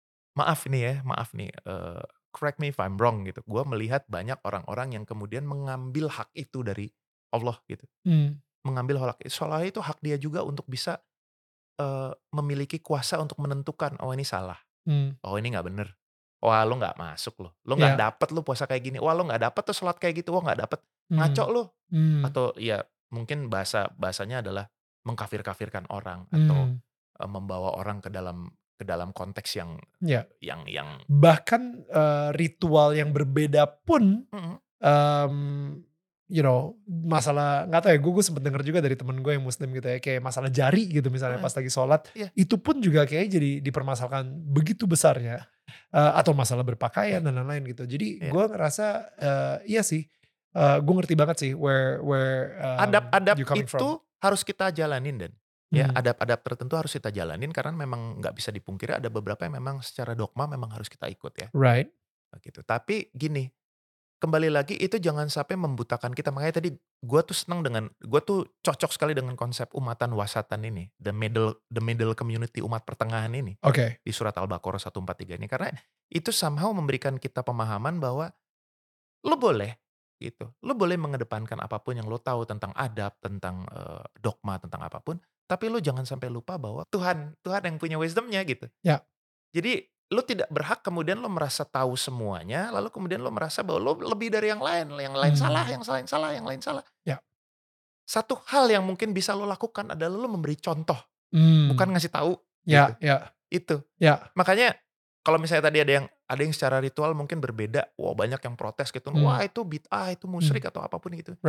maaf nih, correct me if I'm wrong gitu. Gue melihat banyak orang-orang yang kemudian mengambil hak itu dari Allah gitu. Hmm, Mengambil hak itu, seolah itu hak dia juga untuk bisa, memiliki kuasa untuk menentukan, "Oh ini salah, hmm. oh ini nggak bener. Wah lu nggak masuk loh, lu nggak Ya. dapet lu puasa kayak gini, wah lu nggak dapet tuh sholat kayak gitu, wah nggak dapet, ngaco Hmm, lu." hmm, Atau ya mungkin bahasanya adalah mengkafir-kafirkan orang atau, hmm. membawa orang ke dalam konteks yang Ya. yang Bahkan, ritual yang berbeda pun, mhm, mmm, you know, masalah nggak tahu ya, gue sempet denger juga dari temen gue yang muslim gitu ya, kayak masalah jari gitu misalnya heeh, pas lagi sholat, iya, itu pun juga kayaknya jadi dipermasalahkan begitu besarnya, atau masalah berpakaian dan lain-lain gitu. Jadi iya. gue ngerasa, iya sih, gue ngerti banget sih where, you Adab-adab coming from. itu harus kita jalanin dan ya Hmm, adab-adab tertentu harus kita jalanin karena memang nggak bisa dipungkiri ada beberapa yang memang secara dogma memang harus kita ikut ya, right. gitu. Tapi gini, kembali lagi itu jangan sampai membutakan kita. Makanya tadi gue tuh cocok sekali dengan konsep umatan wasatan ini, the middle community, umat pertengahan ini Oke. di surat Al-Baqarah 143 ini. Karena itu somehow memberikan kita pemahaman bahwa lo boleh gitu, lo boleh mengedepankan apapun yang lo tahu tentang adab, tentang, dogma, tentang apapun, tapi lo jangan sampai lupa bahwa Tuhan Tuhan yang punya wisdom-nya gitu. Ya. Jadi lo tidak berhak kemudian lo merasa tahu semuanya, lalu kemudian lo merasa bahwa lo lebih dari yang lain salah, Hmm, yang lain salah, yang lain salah. ya. Satu hal yang mungkin bisa lo lakukan adalah lo memberi contoh, Hmm, bukan ngasih tahu gitu, ya, ya, itu. ya. Makanya kalau misalnya tadi ada yang secara ritual mungkin berbeda, wah banyak yang protes gitu, Hmm, wah itu bid'ah, itu hmm, musyrik atau apapun gitu. right.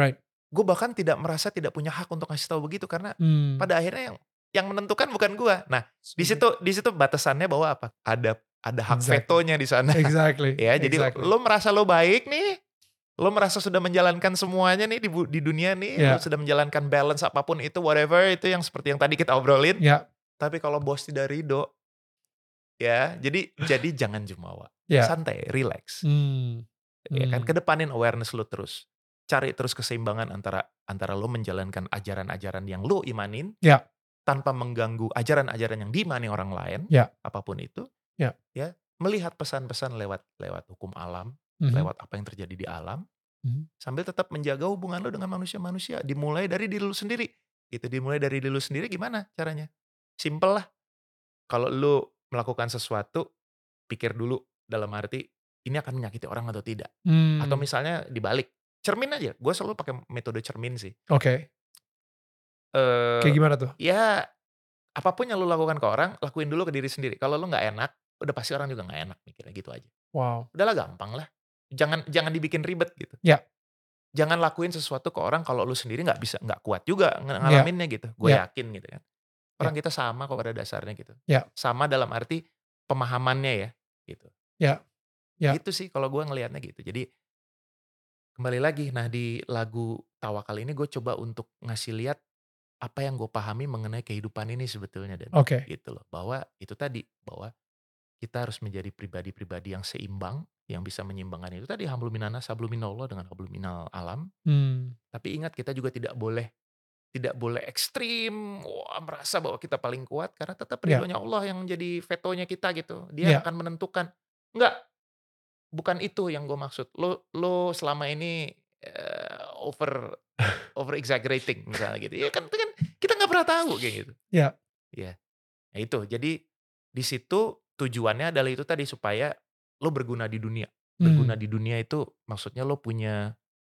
gue bahkan merasa tidak punya hak untuk ngasih tahu begitu karena pada akhirnya yang menentukan bukan gue. Nah, di situ batasannya bahwa apa? Ada hak vetonya di sana. Exactly. Ya, jadi lo merasa lo baik nih, lo merasa sudah menjalankan semuanya nih di dunia nih, lo sudah menjalankan balance apapun itu, whatever itu yang seperti yang tadi kita obrolin. Tapi kalau bos tidak ridho, ya, jadi jangan jumawa, santai, relax. Ya kan, kedepanin awareness lo terus. Cari terus keseimbangan antara lo menjalankan ajaran-ajaran yang lo imanin, tanpa mengganggu ajaran-ajaran yang diimani orang lain, apapun itu, ya, melihat pesan-pesan lewat hukum alam, lewat apa yang terjadi di alam, sambil tetap menjaga hubungan lo dengan manusia-manusia, dimulai dari diri lo sendiri. Itu dimulai dari diri lo sendiri gimana caranya? Simple lah. Kalau lo melakukan sesuatu, pikir dulu dalam arti, ini akan menyakiti orang atau tidak. Atau misalnya dibalik, cermin aja. Gue selalu pakai metode cermin sih. Oke. Kayak gimana tuh? Ya, apapun yang lo lakukan ke orang, lakuin dulu ke diri sendiri. Kalau lo gak enak, udah pasti orang juga gak enak mikirnya gitu aja. Wow. Udahlah gampang lah. Jangan dibikin ribet gitu. Jangan lakuin sesuatu ke orang kalau lo sendiri gak kuat juga ngalaminnya gitu. Gue yakin gitu kan. Orang kita sama kok pada dasarnya gitu. Sama dalam arti pemahamannya ya gitu. Gitu sih kalau gue ngelihatnya gitu. Jadi kembali lagi, nah di lagu Tawakal ini gue coba untuk ngasih lihat apa yang gue pahami mengenai kehidupan ini sebetulnya, dan gitu loh. Bahwa itu tadi, bahwa kita harus menjadi pribadi-pribadi yang seimbang, yang bisa menyeimbangkan itu tadi, hablum minannas, hablum minallah dengan hablum minal alam. Tapi ingat, kita juga tidak boleh ekstrim, merasa bahwa kita paling kuat, karena tetap ridhonya Allah yang menjadi vetonya kita gitu. Dia akan menentukan. Enggak, bukan itu yang gue maksud. Lo selama ini over exaggerating misalnya gitu. Ya kan kita nggak pernah tahu kayak gitu. Nah itu. Jadi di situ tujuannya adalah itu tadi, supaya lo berguna di dunia. Berguna di dunia itu maksudnya lo punya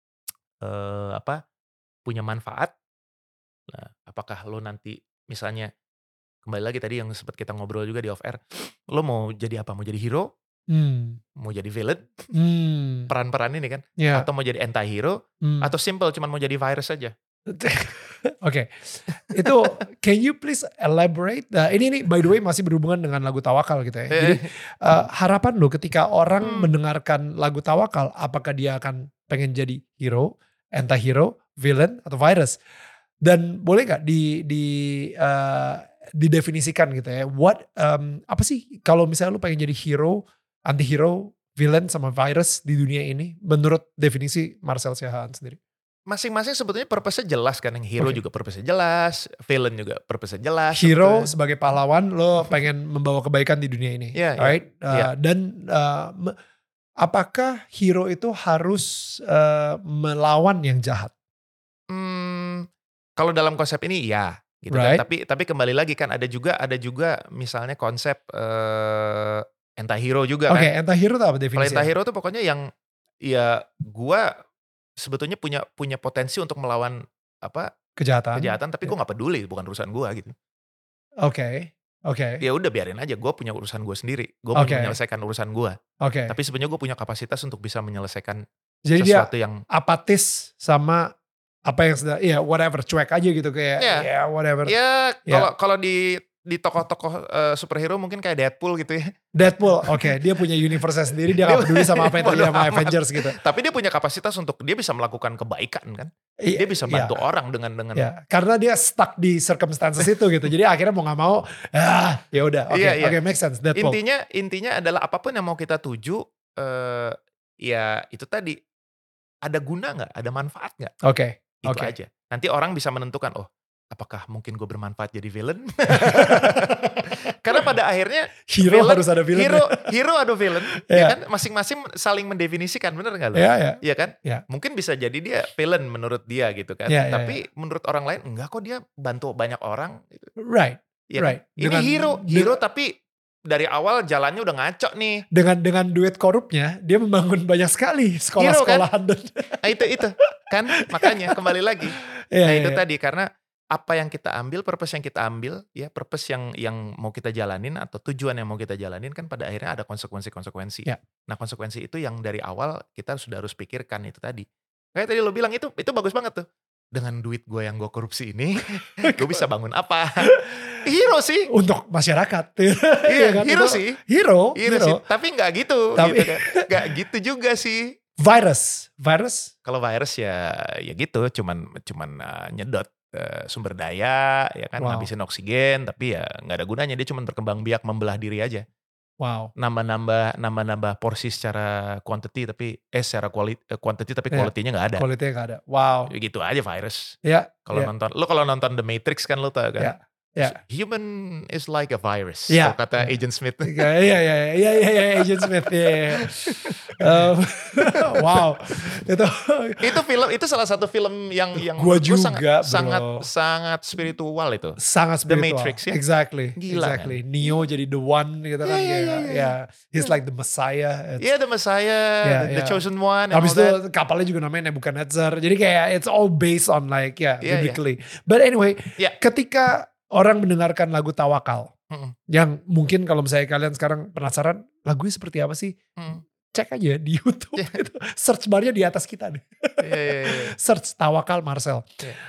punya manfaat. Nah, apakah lo nanti misalnya kembali lagi tadi yang sempat kita ngobrol juga di off air, lo mau jadi apa? Mau jadi hero? Mau jadi villain? Peran-peran ini kan? Atau mau jadi anti-hero? Atau simple cuman mau jadi virus aja? Oke. Itu can you please elaborate? Ini by the way masih berhubungan dengan lagu Tawakal gitu ya. Jadi harapan lo ketika orang mendengarkan lagu Tawakal, apakah dia akan pengen jadi hero, anti-hero, villain, atau virus? Dan boleh nggak didefinisikan gitu ya? Apa sih kalau misalnya lu pengen jadi hero, anti-hero, villain, sama virus di dunia ini menurut definisi Marcel Siahaan sendiri? Masing-masing sebetulnya purpose-nya jelas kan. Yang hero juga purpose-nya jelas, villain juga purpose-nya jelas. Hero sebetulnya sebagai pahlawan, lo pengen membawa kebaikan di dunia ini, right? Dan apakah hero itu harus melawan yang jahat? Kalau dalam konsep ini ya, gitu kan. Tapi kembali lagi kan ada juga misalnya konsep anti-hero juga kan. Oke, anti-hero itu apa definisinya? Kalau anti-hero itu pokoknya yang ya gua sebetulnya punya potensi untuk melawan kejahatan, tapi gue nggak peduli, bukan urusan gua gitu. Oke. Ya udah biarin aja, gue punya urusan gue sendiri. Gue mau menyelesaikan urusan gue. Tapi sebenarnya gue punya kapasitas untuk bisa menyelesaikan sesuatu yang apatis sama apa yang sudah, whatever, cuek aja gitu kayak, whatever. Kalau di tokoh-tokoh superhero mungkin kayak Deadpool gitu ya. Deadpool, dia punya universe sendiri, dia gak peduli sama apa yang terjadi sama Avengers gitu. Tapi dia punya kapasitas untuk dia bisa melakukan kebaikan kan. Dia bisa bantu orang dengan. Karena dia stuck di circumstances itu gitu. Jadi akhirnya mau gak mau, ya udah, oke, make sense. Deadpool. Intinya adalah apapun yang mau kita tuju, ya itu tadi, ada guna gak, ada manfaat gak? Itu aja. Nanti orang bisa menentukan, apakah mungkin gue bermanfaat jadi villain? Karena pada akhirnya hero harus ada villain. Hero ada villain, ya kan? Masing-masing saling mendefinisikan, bener nggak lo? Iya kan? Mungkin bisa jadi dia villain menurut dia gitu kan. Tapi menurut orang lain enggak kok, dia bantu banyak orang. Gitu. Right. Ini hero tapi dari awal jalannya udah ngaco nih. Dengan duit korupnya, dia membangun banyak sekali sekolah-sekolahan. Kan? Nah, itu kan, makanya kembali lagi. Itu tadi, karena apa yang kita ambil, purpose yang kita ambil, ya purpose yang mau kita jalanin atau tujuan yang mau kita jalanin kan pada akhirnya ada konsekuensi-konsekuensi. Nah konsekuensi itu yang dari awal kita sudah harus pikirkan itu tadi. Kayak tadi lo bilang itu bagus banget tuh. dengan duit gue yang gue korupsi ini, gue bisa bangun apa? Hero sih. Untuk masyarakat. Iya, kan? hero Itu sih. Hero sih. Tapi nggak gitu. Tapi- gitu kan. Nggak gitu juga sih. Virus. Kalau virus ya gitu, cuman nyedot sumber daya, ya kan, Wow. ngabisin oksigen, tapi ya nggak ada gunanya. Dia cuma berkembang biak membelah diri aja. Wow. Nambah porsi secara quantity secara quantity tapi Iya. quality-nya nggak ada. Quality-nya gak ada. Wow. Ya gitu aja virus. Ya. Kalau nonton The Matrix kan lo tau kan? Ya. Human is like a virus. Ya. Kalau kata Agent Smith. Iya, Agent Smith. Iya. Wow. Itu salah satu film yang Gua menurut gua juga, sangat spiritual itu. Sangat spiritual. The Matrix ya. Exactly. Gila Exactly. Kan? Neo jadi the one gitu kan. Yeah. He's like the Messiah. Iya, the Messiah, the chosen one. Habis itu kapalnya juga namanya Nebuchadnezzar. Jadi kayak it's all based on like biblically. But anyway, ketika orang mendengarkan lagu Tawakal, yang mungkin kalau misalnya kalian sekarang penasaran lagunya seperti apa sih, cek aja di YouTube. Gitu. Search barnya di atas kita nih. Search Tawakal Marcel.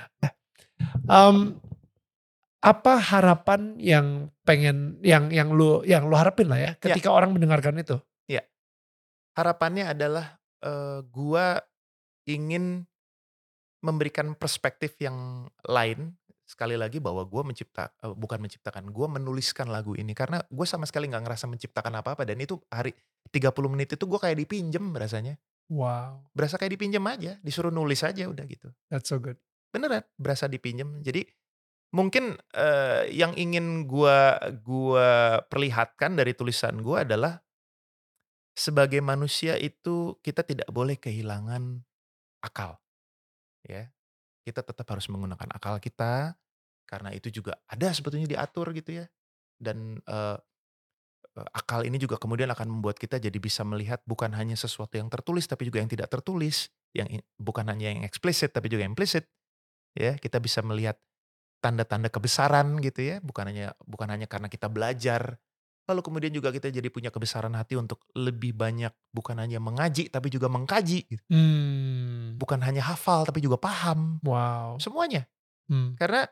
Apa harapan yang pengen yang lu harapin lah ya ketika orang mendengarkan itu? Ya, harapannya adalah gua ingin memberikan perspektif yang lain. Sekali lagi bahwa gue bukan menciptakan, gue menuliskan lagu ini. Karena gue sama sekali gak ngerasa menciptakan apa-apa. Dan itu 30 menit itu gue kayak dipinjem rasanya. Wow. Berasa kayak dipinjem aja, disuruh nulis aja udah gitu. That's so good. Beneran, berasa dipinjem. Jadi mungkin yang ingin gue perlihatkan dari tulisan gue adalah sebagai manusia itu kita tidak boleh kehilangan akal. Ya. Kita tetap harus menggunakan akal kita, karena itu juga ada sebetulnya diatur gitu ya. Dan akal ini juga kemudian akan membuat kita jadi bisa melihat bukan hanya sesuatu yang tertulis, tapi juga yang tidak tertulis. Bukan hanya yang eksplisit, tapi juga implisit. Ya, kita bisa melihat tanda-tanda kebesaran gitu ya. Bukan hanya karena kita belajar. Lalu kemudian juga kita jadi punya kebesaran hati untuk lebih banyak, bukan hanya mengaji, tapi juga mengkaji. Gitu. Bukan hanya hafal, tapi juga paham. Wow. Semuanya. Karena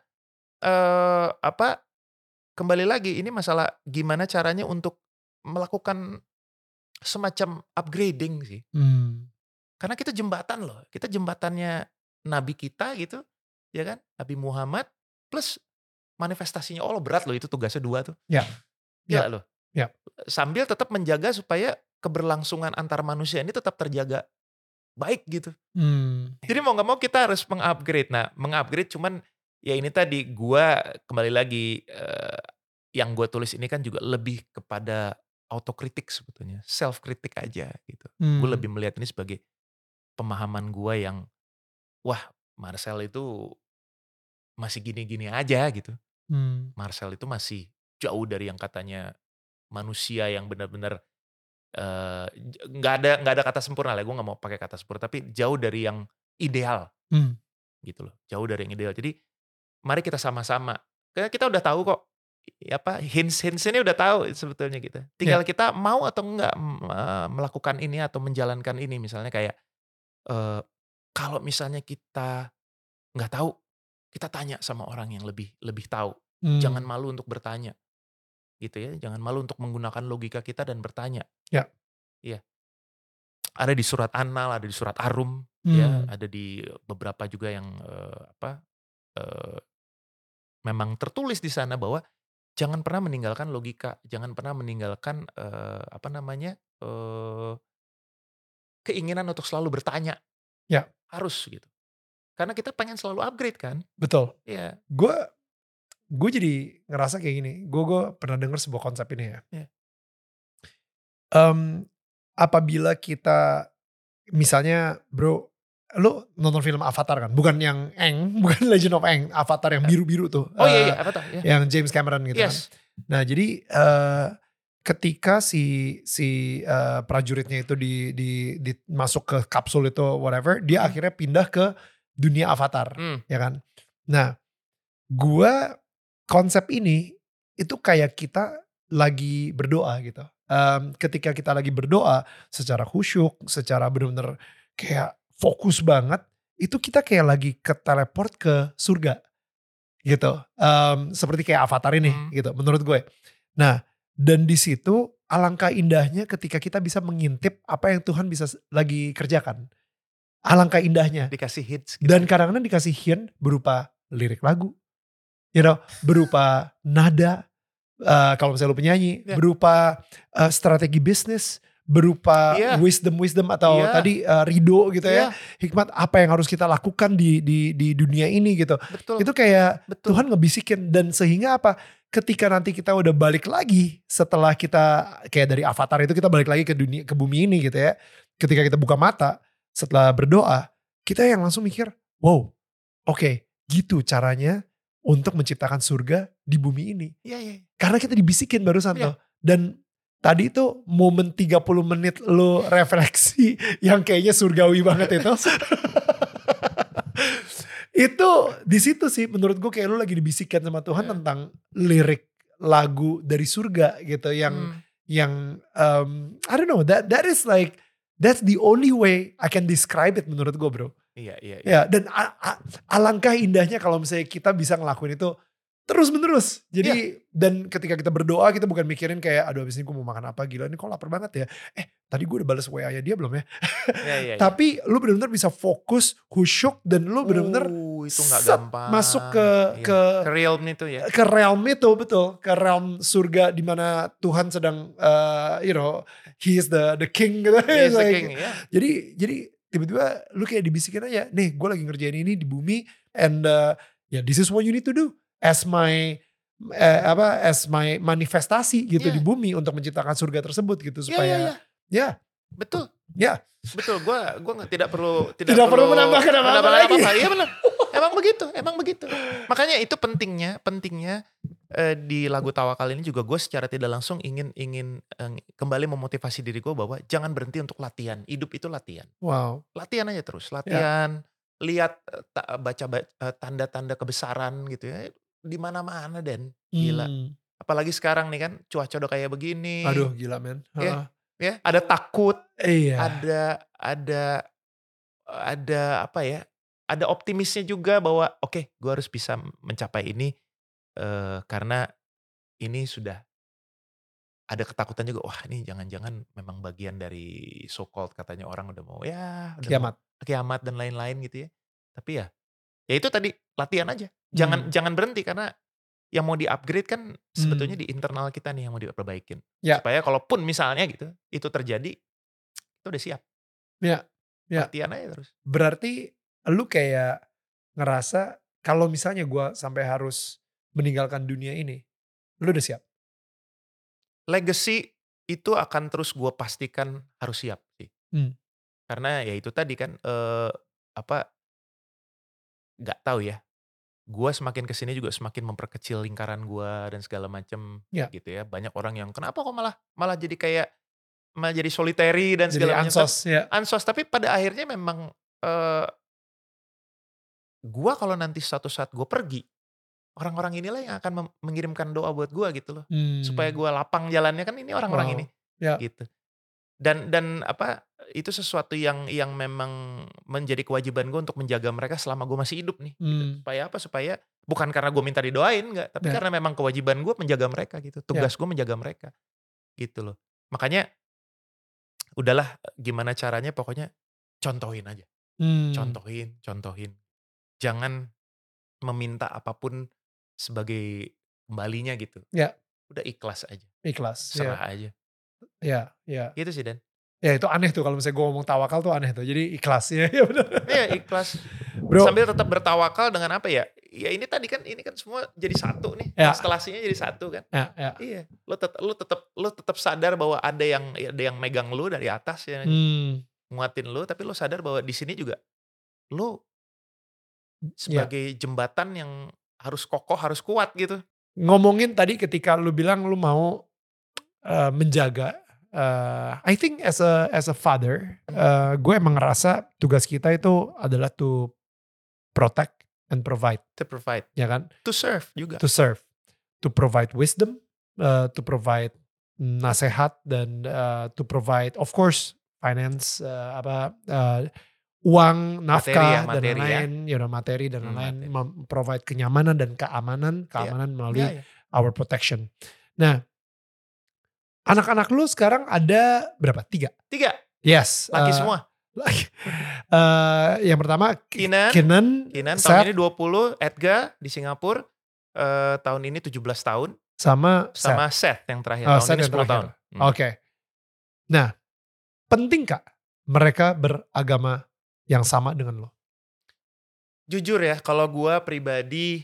kembali lagi ini masalah gimana caranya untuk melakukan semacam upgrading sih. Karena kita jembatan loh. Kita jembatannya Nabi kita gitu. Ya kan? Nabi Muhammad plus manifestasinya Allah. Berat loh itu tugasnya 2 tuh. Ya. Gila loh. Sambil tetap menjaga supaya keberlangsungan antar manusia ini tetap terjaga baik gitu. Jadi mau gak mau kita harus mengupgrade. Nah, mengupgrade cuman ya ini tadi gua kembali lagi yang gue tulis ini kan juga lebih kepada autokritik sebetulnya. Self kritik aja gitu. Gue lebih melihat ini sebagai pemahaman gue yang wah, Marcel itu masih gini-gini aja gitu. Marcel itu masih jauh dari yang katanya manusia yang benar-benar nggak ada kata sempurna lah, gue nggak mau pakai kata sempurna, tapi jauh dari yang ideal gitu loh, jauh dari yang ideal. Jadi mari kita sama-sama, kita udah tahu kok hints-hintsnya udah tahu sebetulnya gitu. Tinggal kita mau atau enggak melakukan ini atau menjalankan ini. Misalnya kayak kalau misalnya kita nggak tahu, kita tanya sama orang yang lebih tahu. Jangan malu untuk bertanya. Gitu ya, jangan malu untuk menggunakan logika kita dan bertanya. Iya. Ada di surat An-Nahl, ada di surat Ar-Rum, ya, ada di beberapa juga yang memang tertulis di sana bahwa jangan pernah meninggalkan logika, jangan pernah meninggalkan keinginan untuk selalu bertanya. Ya. Harus gitu. Karena kita pengen selalu upgrade kan. Betul. Iya. Gue jadi ngerasa kayak gini. Gue pernah dengar sebuah konsep ini ya. Apabila kita misalnya bro, lu nonton film Avatar kan? Bukan yang bukan Legend of Aang, Avatar yang biru-biru tuh. Oh iya, Avatar. Yeah. Yang James Cameron gitu kan. Nah jadi ketika si prajuritnya itu masuk ke kapsul itu whatever, dia akhirnya pindah ke dunia Avatar, ya kan? Nah, konsep ini itu kayak kita lagi berdoa gitu. Ketika kita lagi berdoa secara khusyuk, secara benar-benar kayak fokus banget, itu kita kayak lagi ke teleport ke surga gitu. Seperti kayak Avatar ini gitu menurut gue. Nah, dan di situ alangkah indahnya ketika kita bisa mengintip apa yang Tuhan bisa lagi kerjakan. Alangkah indahnya. Dikasih hits gitu. Dan kadang-kadang dikasih hint berupa lirik lagu. Berupa nada, kalau misalnya lu penyanyi, berupa strategi bisnis, berupa wisdom atau tadi ridho gitu ya, hikmat apa yang harus kita lakukan di dunia ini gitu. Betul. Itu kayak Tuhan ngebisikin, dan sehingga apa? Ketika nanti kita udah balik lagi setelah kita kayak dari Avatar itu kita balik lagi ke dunia, ke bumi ini gitu ya. Ketika kita buka mata setelah berdoa, kita yang langsung mikir, wow, oke, gitu caranya untuk menciptakan surga di bumi ini. Iya. Karena kita dibisikin barusan tuh. Dan tadi itu momen 30 menit lo refleksi yang kayaknya surgawi banget itu. Itu di situ sih menurut gue kayak lo lagi dibisikin sama Tuhan tentang lirik lagu dari surga gitu yang I don't know, that is like, that's the only way I can describe it menurut gue, bro. Iya. Ya, dan alangkah indahnya kalau misalnya kita bisa ngelakuin itu terus menerus. Jadi dan ketika kita berdoa kita bukan mikirin kayak aduh abis ini gue mau makan apa, gila ini kok lapar banget ya. Tadi gue udah balas WA-nya dia belum ya. Tapi lu benar-benar bisa fokus, khusyuk, dan lu benar-benar itu nggak gampang. Masuk ke realm itu ya. Ke realm itu, betul. Ke realm surga di mana Tuhan sedang he is the king gitu. He is the king, Jadi tiba-tiba lu kayak dibisikin aja, nih gue lagi ngerjain ini di bumi, and this is what you need to do as my manifestasi gitu di bumi untuk menciptakan surga tersebut gitu supaya betul. Betul, gue tidak perlu menambahkan apa-apa lagi. Iya benar. Emang begitu. Makanya itu pentingnya di lagu Tawakal ini juga gue secara tidak langsung ingin kembali memotivasi diri gue bahwa jangan berhenti untuk latihan. Hidup itu latihan. Wow. Latihan aja terus, latihan. Lihat baca tanda-tanda kebesaran gitu ya. Di mana-mana Dan. Gila. Apalagi sekarang nih kan cuaca udah kayak begini. Aduh gila men. Ya, ada takut, iya. ada apa ya? Ada optimisnya juga bahwa oke, gue harus bisa mencapai ini karena ini sudah ada ketakutan juga. Wah, ini jangan-jangan memang bagian dari so called katanya orang udah mau kiamat dan lain-lain gitu ya. Tapi ya itu tadi latihan aja. Jangan berhenti karena yang mau di-upgrade kan sebetulnya di internal kita nih yang mau diperbaikin. Supaya kalaupun misalnya gitu, itu terjadi, itu udah siap. Latihan aja terus. Berarti lu kayak ngerasa kalau misalnya gue sampai harus meninggalkan dunia ini, lu udah siap? Legacy itu akan terus gue pastikan harus siap sih. Karena ya itu tadi kan, nggak tahu ya. Gue semakin kesini juga semakin memperkecil lingkaran gue dan segala macam gitu ya. Banyak orang yang kenapa kok malah jadi kayak malah jadi solitary dan segala macam. Ansos. Tapi pada akhirnya memang gue kalau nanti suatu saat gue pergi, orang-orang inilah yang akan mengirimkan doa buat gue gitu loh. Supaya gue lapang jalannya kan ini orang-orang ini. Gitu. Dan itu sesuatu yang memang menjadi kewajiban gue untuk menjaga mereka selama gue masih hidup nih. Gitu. Supaya bukan karena gue minta didoain enggak, tapi karena memang kewajiban gue menjaga mereka gitu. Tugas gue menjaga mereka. Gitu loh. Makanya udahlah gimana caranya pokoknya contohin aja. Contohin. Jangan meminta apapun sebagai kembalinya gitu. Udah ikhlas aja. Serah aja. Gitu sih Dan. Ya itu aneh tuh kalau misalnya gue ngomong tawakal tuh aneh tuh. Jadi ikhlas ya benar. Iya ikhlas. Bro. Sambil tetap bertawakal dengan apa ya? Ya ini kan semua jadi satu nih. Konstelasinya jadi satu kan. Iya. Lo tetap sadar bahwa ada yang megang lo dari atas ya. Nguatin lo, tapi lo sadar bahwa di sini juga lo sebagai jembatan yang harus kokoh, harus kuat gitu. Ngomongin tadi ketika lo bilang lo mau menjaga, I think as a father, gue emang ngerasa tugas kita itu adalah to protect and provide. To provide. Ya kan? To serve juga. To serve. To provide wisdom, to provide nasihat, dan to provide of course finance, uang, Materi nafkah dan ya. lain-lain, materi dan lain-lain, Materi. provide kenyamanan dan keamanan melalui Iya. our protection. Nah, anak-anak lu sekarang ada berapa? 3? 3, Yes. laki semua. Yang pertama Kenan tahun Seth, ini 20, Edgar di Singapura tahun ini 17 tahun. sama Seth yang terakhir, tahun Seth ini yang 10 terakhir. tahun. Oke. Nah, penting Kak mereka beragama yang sama dengan lo? Jujur ya, kalau gue pribadi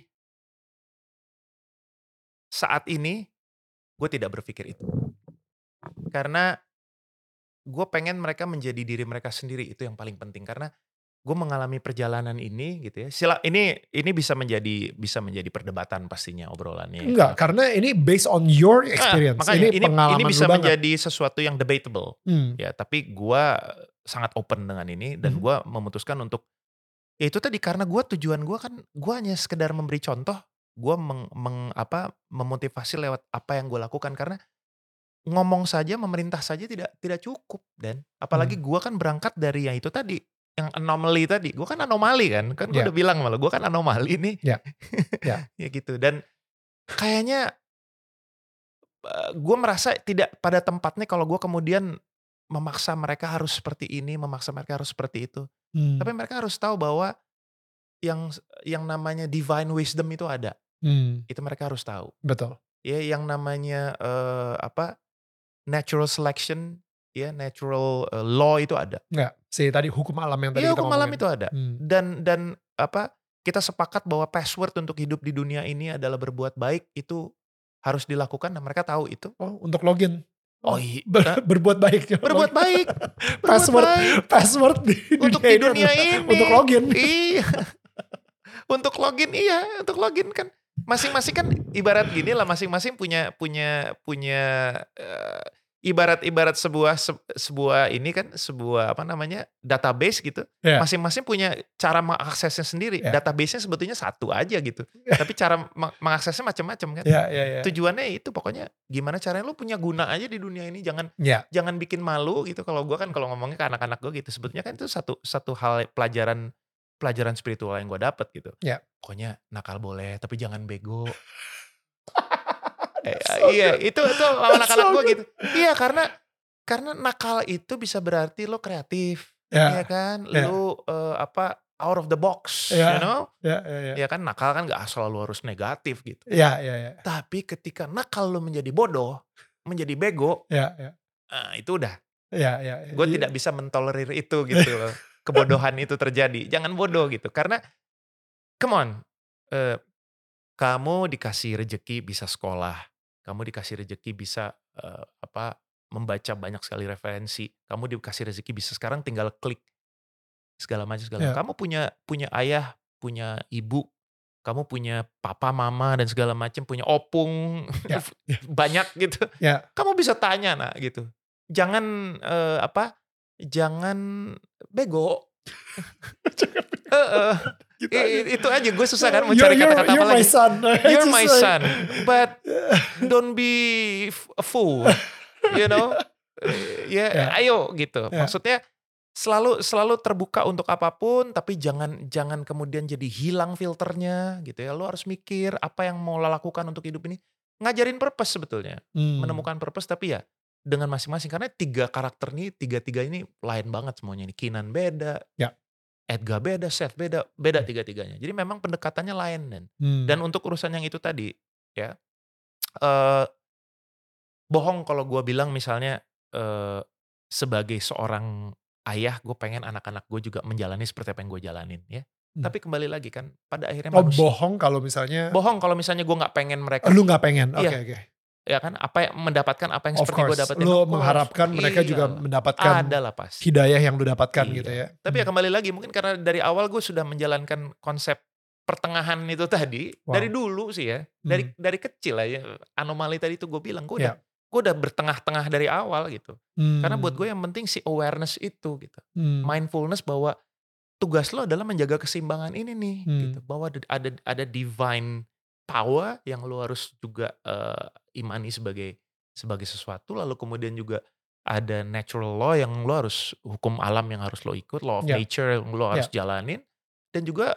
saat ini, gue tidak berpikir itu. Karena gue pengen mereka menjadi diri mereka sendiri, itu yang paling penting. Karena gue mengalami perjalanan ini gitu ya. Ini bisa menjadi perdebatan pastinya obrolannya. Enggak, karena ini based on your experience. Makanya ini pengalaman ini bisa lu banget. menjadi sesuatu yang debatable. Ya, tapi gue sangat open dengan ini dan gue memutuskan untuk ya itu tadi, karena tujuan gue kan gue hanya sekedar memberi contoh, gue memotivasi lewat apa yang gue lakukan, karena ngomong saja, memerintah saja tidak cukup, dan apalagi gue kan berangkat dari yang itu tadi, yang anomaly tadi. Gue kan anomali kan gue udah bilang malah gue kan anomali nih. Ya gitu, dan kayaknya gue merasa tidak pada tempatnya kalau gue kemudian memaksa mereka harus seperti ini, memaksa mereka harus seperti itu. Tapi mereka harus tahu bahwa yang namanya divine wisdom itu ada. Itu mereka harus tahu. Betul. Ya, yang namanya natural selection, ya natural law itu ada. Enggak, tadi hukum alam yang tadi kita hukum ngomongin. alam itu ada. Dan kita sepakat bahwa password untuk hidup di dunia ini adalah berbuat baik, itu harus dilakukan dan mereka tahu itu. Oh, untuk login. Oh iya. Berbuat baik. Berbuat baik. Password di dunia ini. Untuk login. Iya. Untuk login kan. Masing-masing kan ibarat gini lah, masing-masing punya ibarat sebuah ini kan, sebuah database gitu. Masing-masing punya cara mengaksesnya sendiri. Database-nya sebetulnya satu aja gitu. Tapi cara mengaksesnya macam-macam kan. Tujuannya itu pokoknya gimana caranya lu punya guna aja di dunia ini, jangan bikin malu gitu. Kalau gue kan kalau ngomongnya ke anak-anak gue gitu, sebetulnya kan itu satu hal pelajaran spiritual yang gue dapet gitu. Pokoknya nakal boleh, tapi jangan bego. Iya, itu anak-anak gue gitu. Iya, karena nakal itu bisa berarti lo kreatif, ya kan? Lo out of the box, you know? Ya kan, nakal kan gak selalu harus negatif gitu. Tapi ketika nakal lo menjadi bodoh, menjadi bego, itu udah. Gue tidak bisa mentolerir itu gitu loh. Kebodohan itu terjadi. Jangan bodoh gitu. Karena come on, kamu dikasih rejeki bisa sekolah, kamu dikasih rejeki bisa membaca banyak sekali referensi, kamu dikasih rezeki bisa sekarang tinggal klik segala macam. Kamu punya ayah, punya ibu, kamu punya papa, mama dan segala macam, punya opung banyak gitu. Kamu bisa tanya gitu. Jangan jangan bego. Itu aja, gue susah kan mau cari kata-kata apa lagi. You're my son, but don't be a fool, you know. Ayo gitu. Maksudnya selalu terbuka untuk apapun, tapi jangan kemudian jadi hilang filternya gitu ya. Lo harus mikir apa yang mau lo lakukan untuk hidup ini. Ngajarin purpose sebetulnya, menemukan purpose, tapi ya dengan masing-masing, karena 3 karakter ini, tiga ini lain banget semuanya. Kenan beda, Edgar beda, Seth beda 3-3-nya. Jadi memang pendekatannya lain dan untuk urusan yang itu tadi ya, bohong kalau gue bilang misalnya sebagai seorang ayah, gue pengen anak-anak gue juga menjalani seperti apa yang gue jalanin ya. Tapi kembali lagi kan, pada akhirnya manusia. Bohong kalau misalnya gue nggak pengen mereka. Lu nggak pengen, oke. Ya kan, mendapatkan apa yang of seperti gue course, dapetin. lu mengharapkan mereka juga mendapatkan hidayah yang lu dapatkan gitu ya. Tapi ya kembali lagi, mungkin karena dari awal gue sudah menjalankan konsep pertengahan itu tadi. Dari dulu sih ya, dari kecil aja. Anomali tadi itu gue bilang, gue udah bertengah-tengah dari awal gitu. Karena buat gue yang penting si awareness itu gitu. Mindfulness bahwa tugas lo adalah menjaga keseimbangan ini nih gitu. Bahwa ada divine power yang lo harus juga imani sebagai sesuatu, lalu kemudian juga ada natural law yang lo harus, hukum alam yang harus lo ikut, law of Ya. nature yang lo harus jalanin, dan juga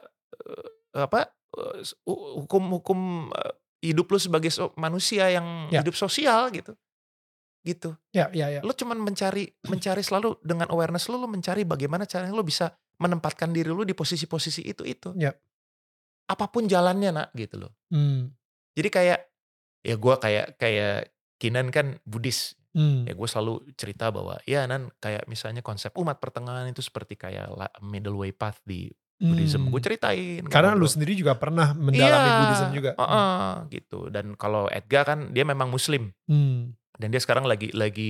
hukum hidup lo sebagai manusia yang hidup sosial gitu. Ya. Lo cuman mencari selalu dengan awareness lo mencari bagaimana caranya lo bisa menempatkan diri lo di posisi-posisi itu. Ya. Apapun jalannya nak gitu loh. Jadi kayak ya gue kayak Kinan kan Buddhis. Ya gue selalu cerita bahwa ya Nan kayak misalnya konsep umat pertengahan itu seperti kayak middle way path di Buddhism. Gue ceritain. Karena lu sendiri juga pernah mendalami Buddhism juga. Gitu. Dan kalau Edgar kan dia memang Muslim. Dan dia sekarang lagi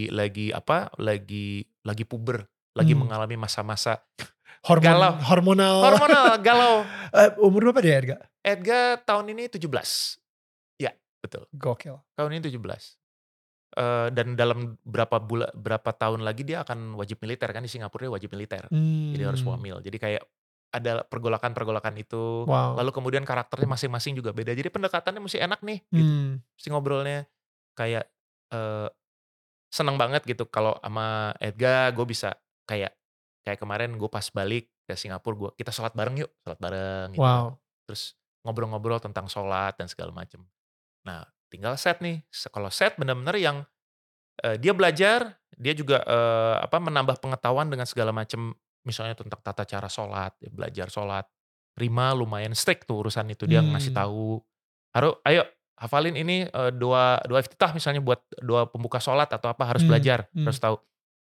puber, lagi mengalami masa-masa hormonal galau. Umur berapa dia Edgar? Edgar tahun ini 17. Ya, betul. Gokil. Tahun ini 17. Dan dalam berapa tahun lagi dia akan wajib militer kan, di Singapura dia wajib militer. Jadi harus wamil. Jadi kayak ada pergolakan itu. Wow. Lalu kemudian karakternya masing-masing juga beda. Jadi pendekatannya mesti enak nih gitu. Mesti ngobrolnya kayak seneng banget gitu kalau sama Edgar gue bisa kayak kemarin gue pas balik ke Singapura kita sholat bareng yuk, sholat bareng gitu. Wow. Terus ngobrol-ngobrol tentang sholat dan segala macam. Nah, tinggal set nih. Kalau set benar-benar yang dia belajar, dia juga menambah pengetahuan dengan segala macam, misalnya tentang tata cara sholat, dia belajar sholat. Rima lumayan strict tuh urusan itu, dia ngasih tahu. Ayo hafalin ini doa iftitah misalnya buat doa pembuka sholat atau apa, harus belajar, harus tahu.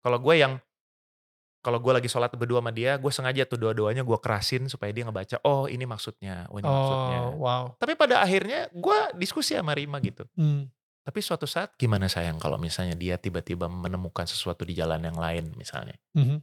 Kalau gue lagi sholat berdua sama dia, gue sengaja tuh doa-doanya gue kerasin supaya dia ngebaca, oh ini maksudnya, maksudnya. Wow. Tapi pada akhirnya gue diskusi sama Rima gitu. Tapi suatu saat gimana sayang kalau misalnya dia tiba-tiba menemukan sesuatu di jalan yang lain misalnya.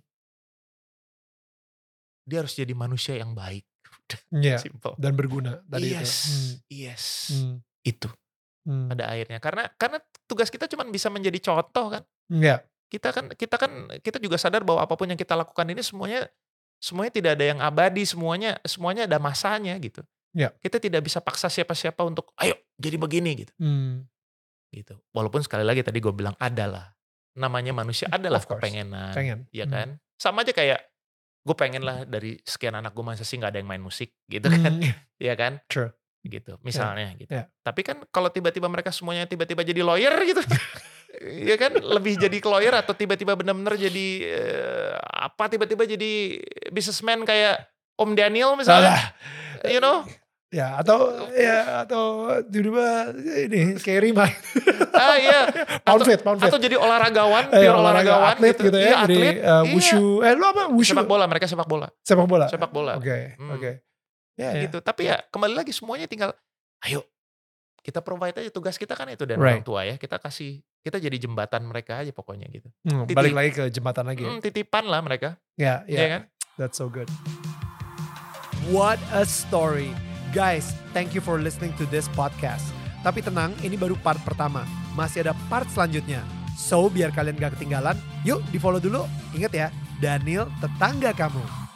Dia harus jadi manusia yang baik. Simple. Dan berguna tadi itu. Yes. Itu pada akhirnya karena tugas kita cuma bisa menjadi contoh kan. Kita juga sadar bahwa apapun yang kita lakukan ini semuanya tidak ada yang abadi, semuanya ada masanya gitu. Kita tidak bisa paksa siapa-siapa untuk ayo jadi begini gitu. Gitu. Walaupun sekali lagi tadi gue bilang adalah namanya manusia adalah kepengenan, ya kan. Sama aja kayak gue pengen lah dari sekian anak gue masa sih nggak ada yang main musik gitu kan, ya kan. True. Gitu misalnya gitu. Tapi kan kalau tiba-tiba mereka semuanya tiba-tiba jadi lawyer gitu ya kan, lebih jadi lawyer atau tiba-tiba benar-benar jadi tiba-tiba jadi businessman kayak Om Daniel misalnya, you know. Atau tiba-tiba ini kayak Rima. Iya. Pound-fit. Atau jadi olahragawan, pure olahrawan atlet gitu ya. Atlet. Jadi wushu. Lu apa? Wushu. Mereka sepak bola. Sepak bola. Oke. Gitu. Tapi ya kembali lagi semuanya tinggal ayo kita provide aja, tugas kita kan itu dan orang tua ya. Kita jadi jembatan mereka aja pokoknya gitu. Balik lagi ke jembatan lagi. Titipan lah mereka. Ya kan? That's so good. What a story. Guys, thank you for listening to this podcast. Tapi tenang, ini baru part pertama. Masih ada part selanjutnya. So, biar kalian gak ketinggalan, yuk di follow dulu. Ingat ya, Daniel tetangga kamu.